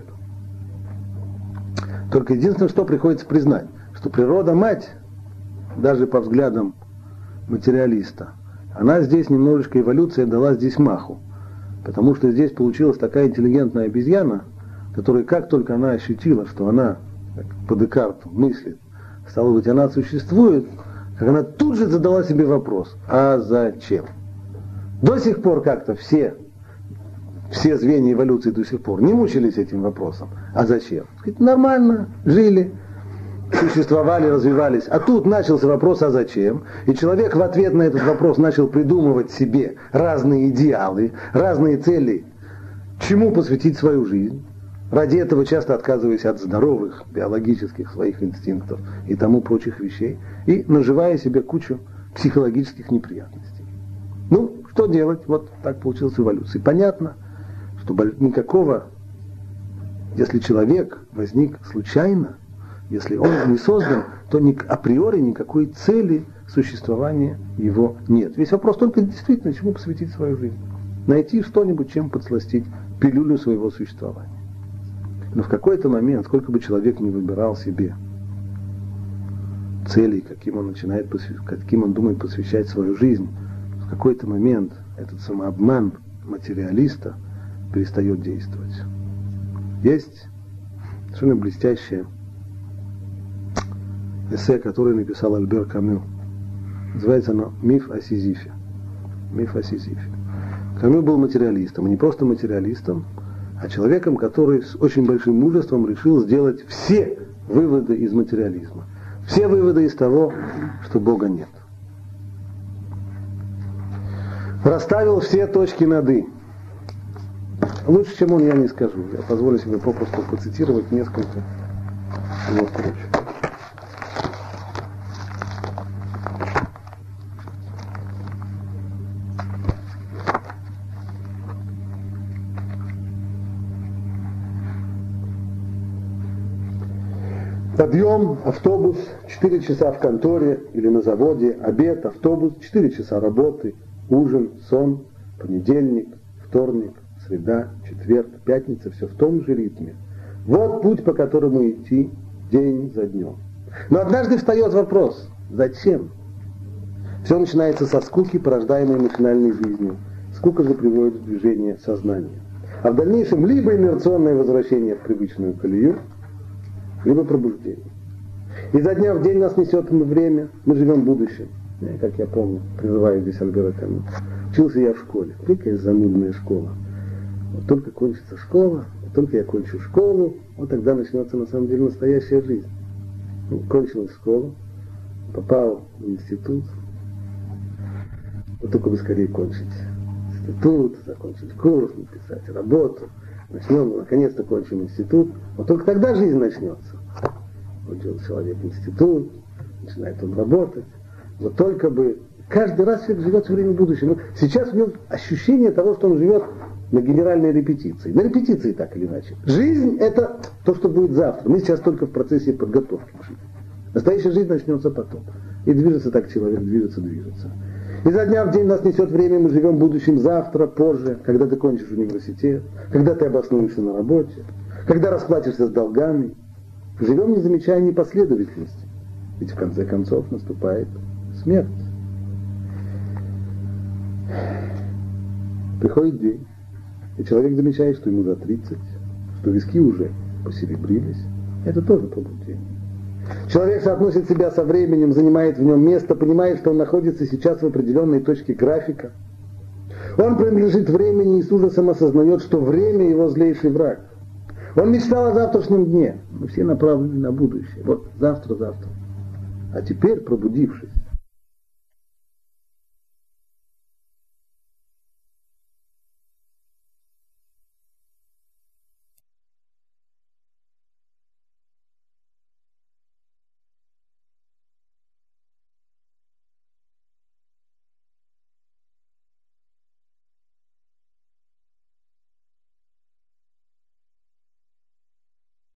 Только единственное, что приходится признать, что природа-мать, даже по взглядам материалиста, она здесь немножечко, эволюция дала здесь маху. Потому что здесь получилась такая интеллигентная обезьяна, которая как только она ощутила, что она, как по Декарту, мыслит, стало быть, она существует, как она тут же задала себе вопрос, а зачем? До сих пор как-то все звенья эволюции до сих пор не мучились этим вопросом. А зачем? Нормально, жили, существовали, развивались. А тут начался вопрос, а зачем? И человек в ответ на этот вопрос начал придумывать себе разные идеалы, разные цели, чему посвятить свою жизнь. Ради этого часто отказываясь от здоровых биологических своих инстинктов и тому прочих вещей, и наживая себе кучу психологических неприятностей. Ну, что делать? Вот так получилась эволюция. Понятно, что никакого, если человек возник случайно, если он не создан, то априори никакой цели существования его нет. Весь вопрос только действительно, чему посвятить свою жизнь. Найти что-нибудь, чем подсластить пилюлю своего существования. Но в какой-то момент, сколько бы человек ни выбирал себе целей, каким он думает посвящать свою жизнь, в какой-то момент этот самообман материалиста перестает действовать. Есть совершенно блестящее эссе, которое написал Альбер Камю. Называется оно «Миф о Сизифе». Миф о Сизифе. Камю был материалистом, и не просто материалистом, а человеком, который с очень большим мужеством решил сделать все выводы из материализма. Все выводы из того, что Бога нет. Расставил все точки над «и». Лучше, чем он, я не скажу. Я позволю себе попросту процитировать несколько его строчек. Подъем, автобус, 4 часа в конторе или на заводе, обед, автобус, 4 часа работы, ужин, сон, понедельник, вторник, среда, четверг, пятница, все в том же ритме. Вот путь, по которому идти день за днем. Но однажды встает вопрос, зачем? Все начинается со скуки, порождаемой машинальной жизнью. Скука же приводит в движение сознания. А в дальнейшем либо инерционное возвращение в привычную колею, либо пробуждение. Изо дня в день нас несет время, мы живем в будущем. Как я помню, призываю здесь Альбера Камю. Учился я в школе. Какая занудная школа. Вот только кончится школа, вот только я кончу школу, вот тогда начнется на самом деле настоящая жизнь. Ну, кончилась школа, попал в институт, вот только бы скорее кончить институт, закончить курс, написать работу. Начнем, наконец-то кончим институт. Вот только тогда жизнь начнется. Кончил человек институт, начинает он работать. Вот только бы каждый раз человек живет все время в будущем. Но сейчас у него ощущение того, что он живет на генеральной репетиции. На репетиции так или иначе. Жизнь это то, что будет завтра. Мы сейчас только в процессе подготовки к жизни. Настоящая жизнь начнется потом. И движется так человек, движется. Изо дня в день нас несет время, мы живем в будущем завтра, позже, когда ты кончишь университет, когда ты обоснуешься на работе, когда расплатишься с долгами. Живем, не замечая непоследовательности. Ведь в конце концов наступает смерть. Приходит день, и человек замечает, что ему за 30, что виски уже посеребрились. Это тоже пробуждение. Человек соотносит себя со временем, занимает в нем место, понимает, что он находится сейчас в определенной точке графика. Он принадлежит времени и с ужасом осознает, что время его злейший враг. Он мечтал о завтрашнем дне. Мы все направлены на будущее. Вот завтра. А теперь, пробудившись,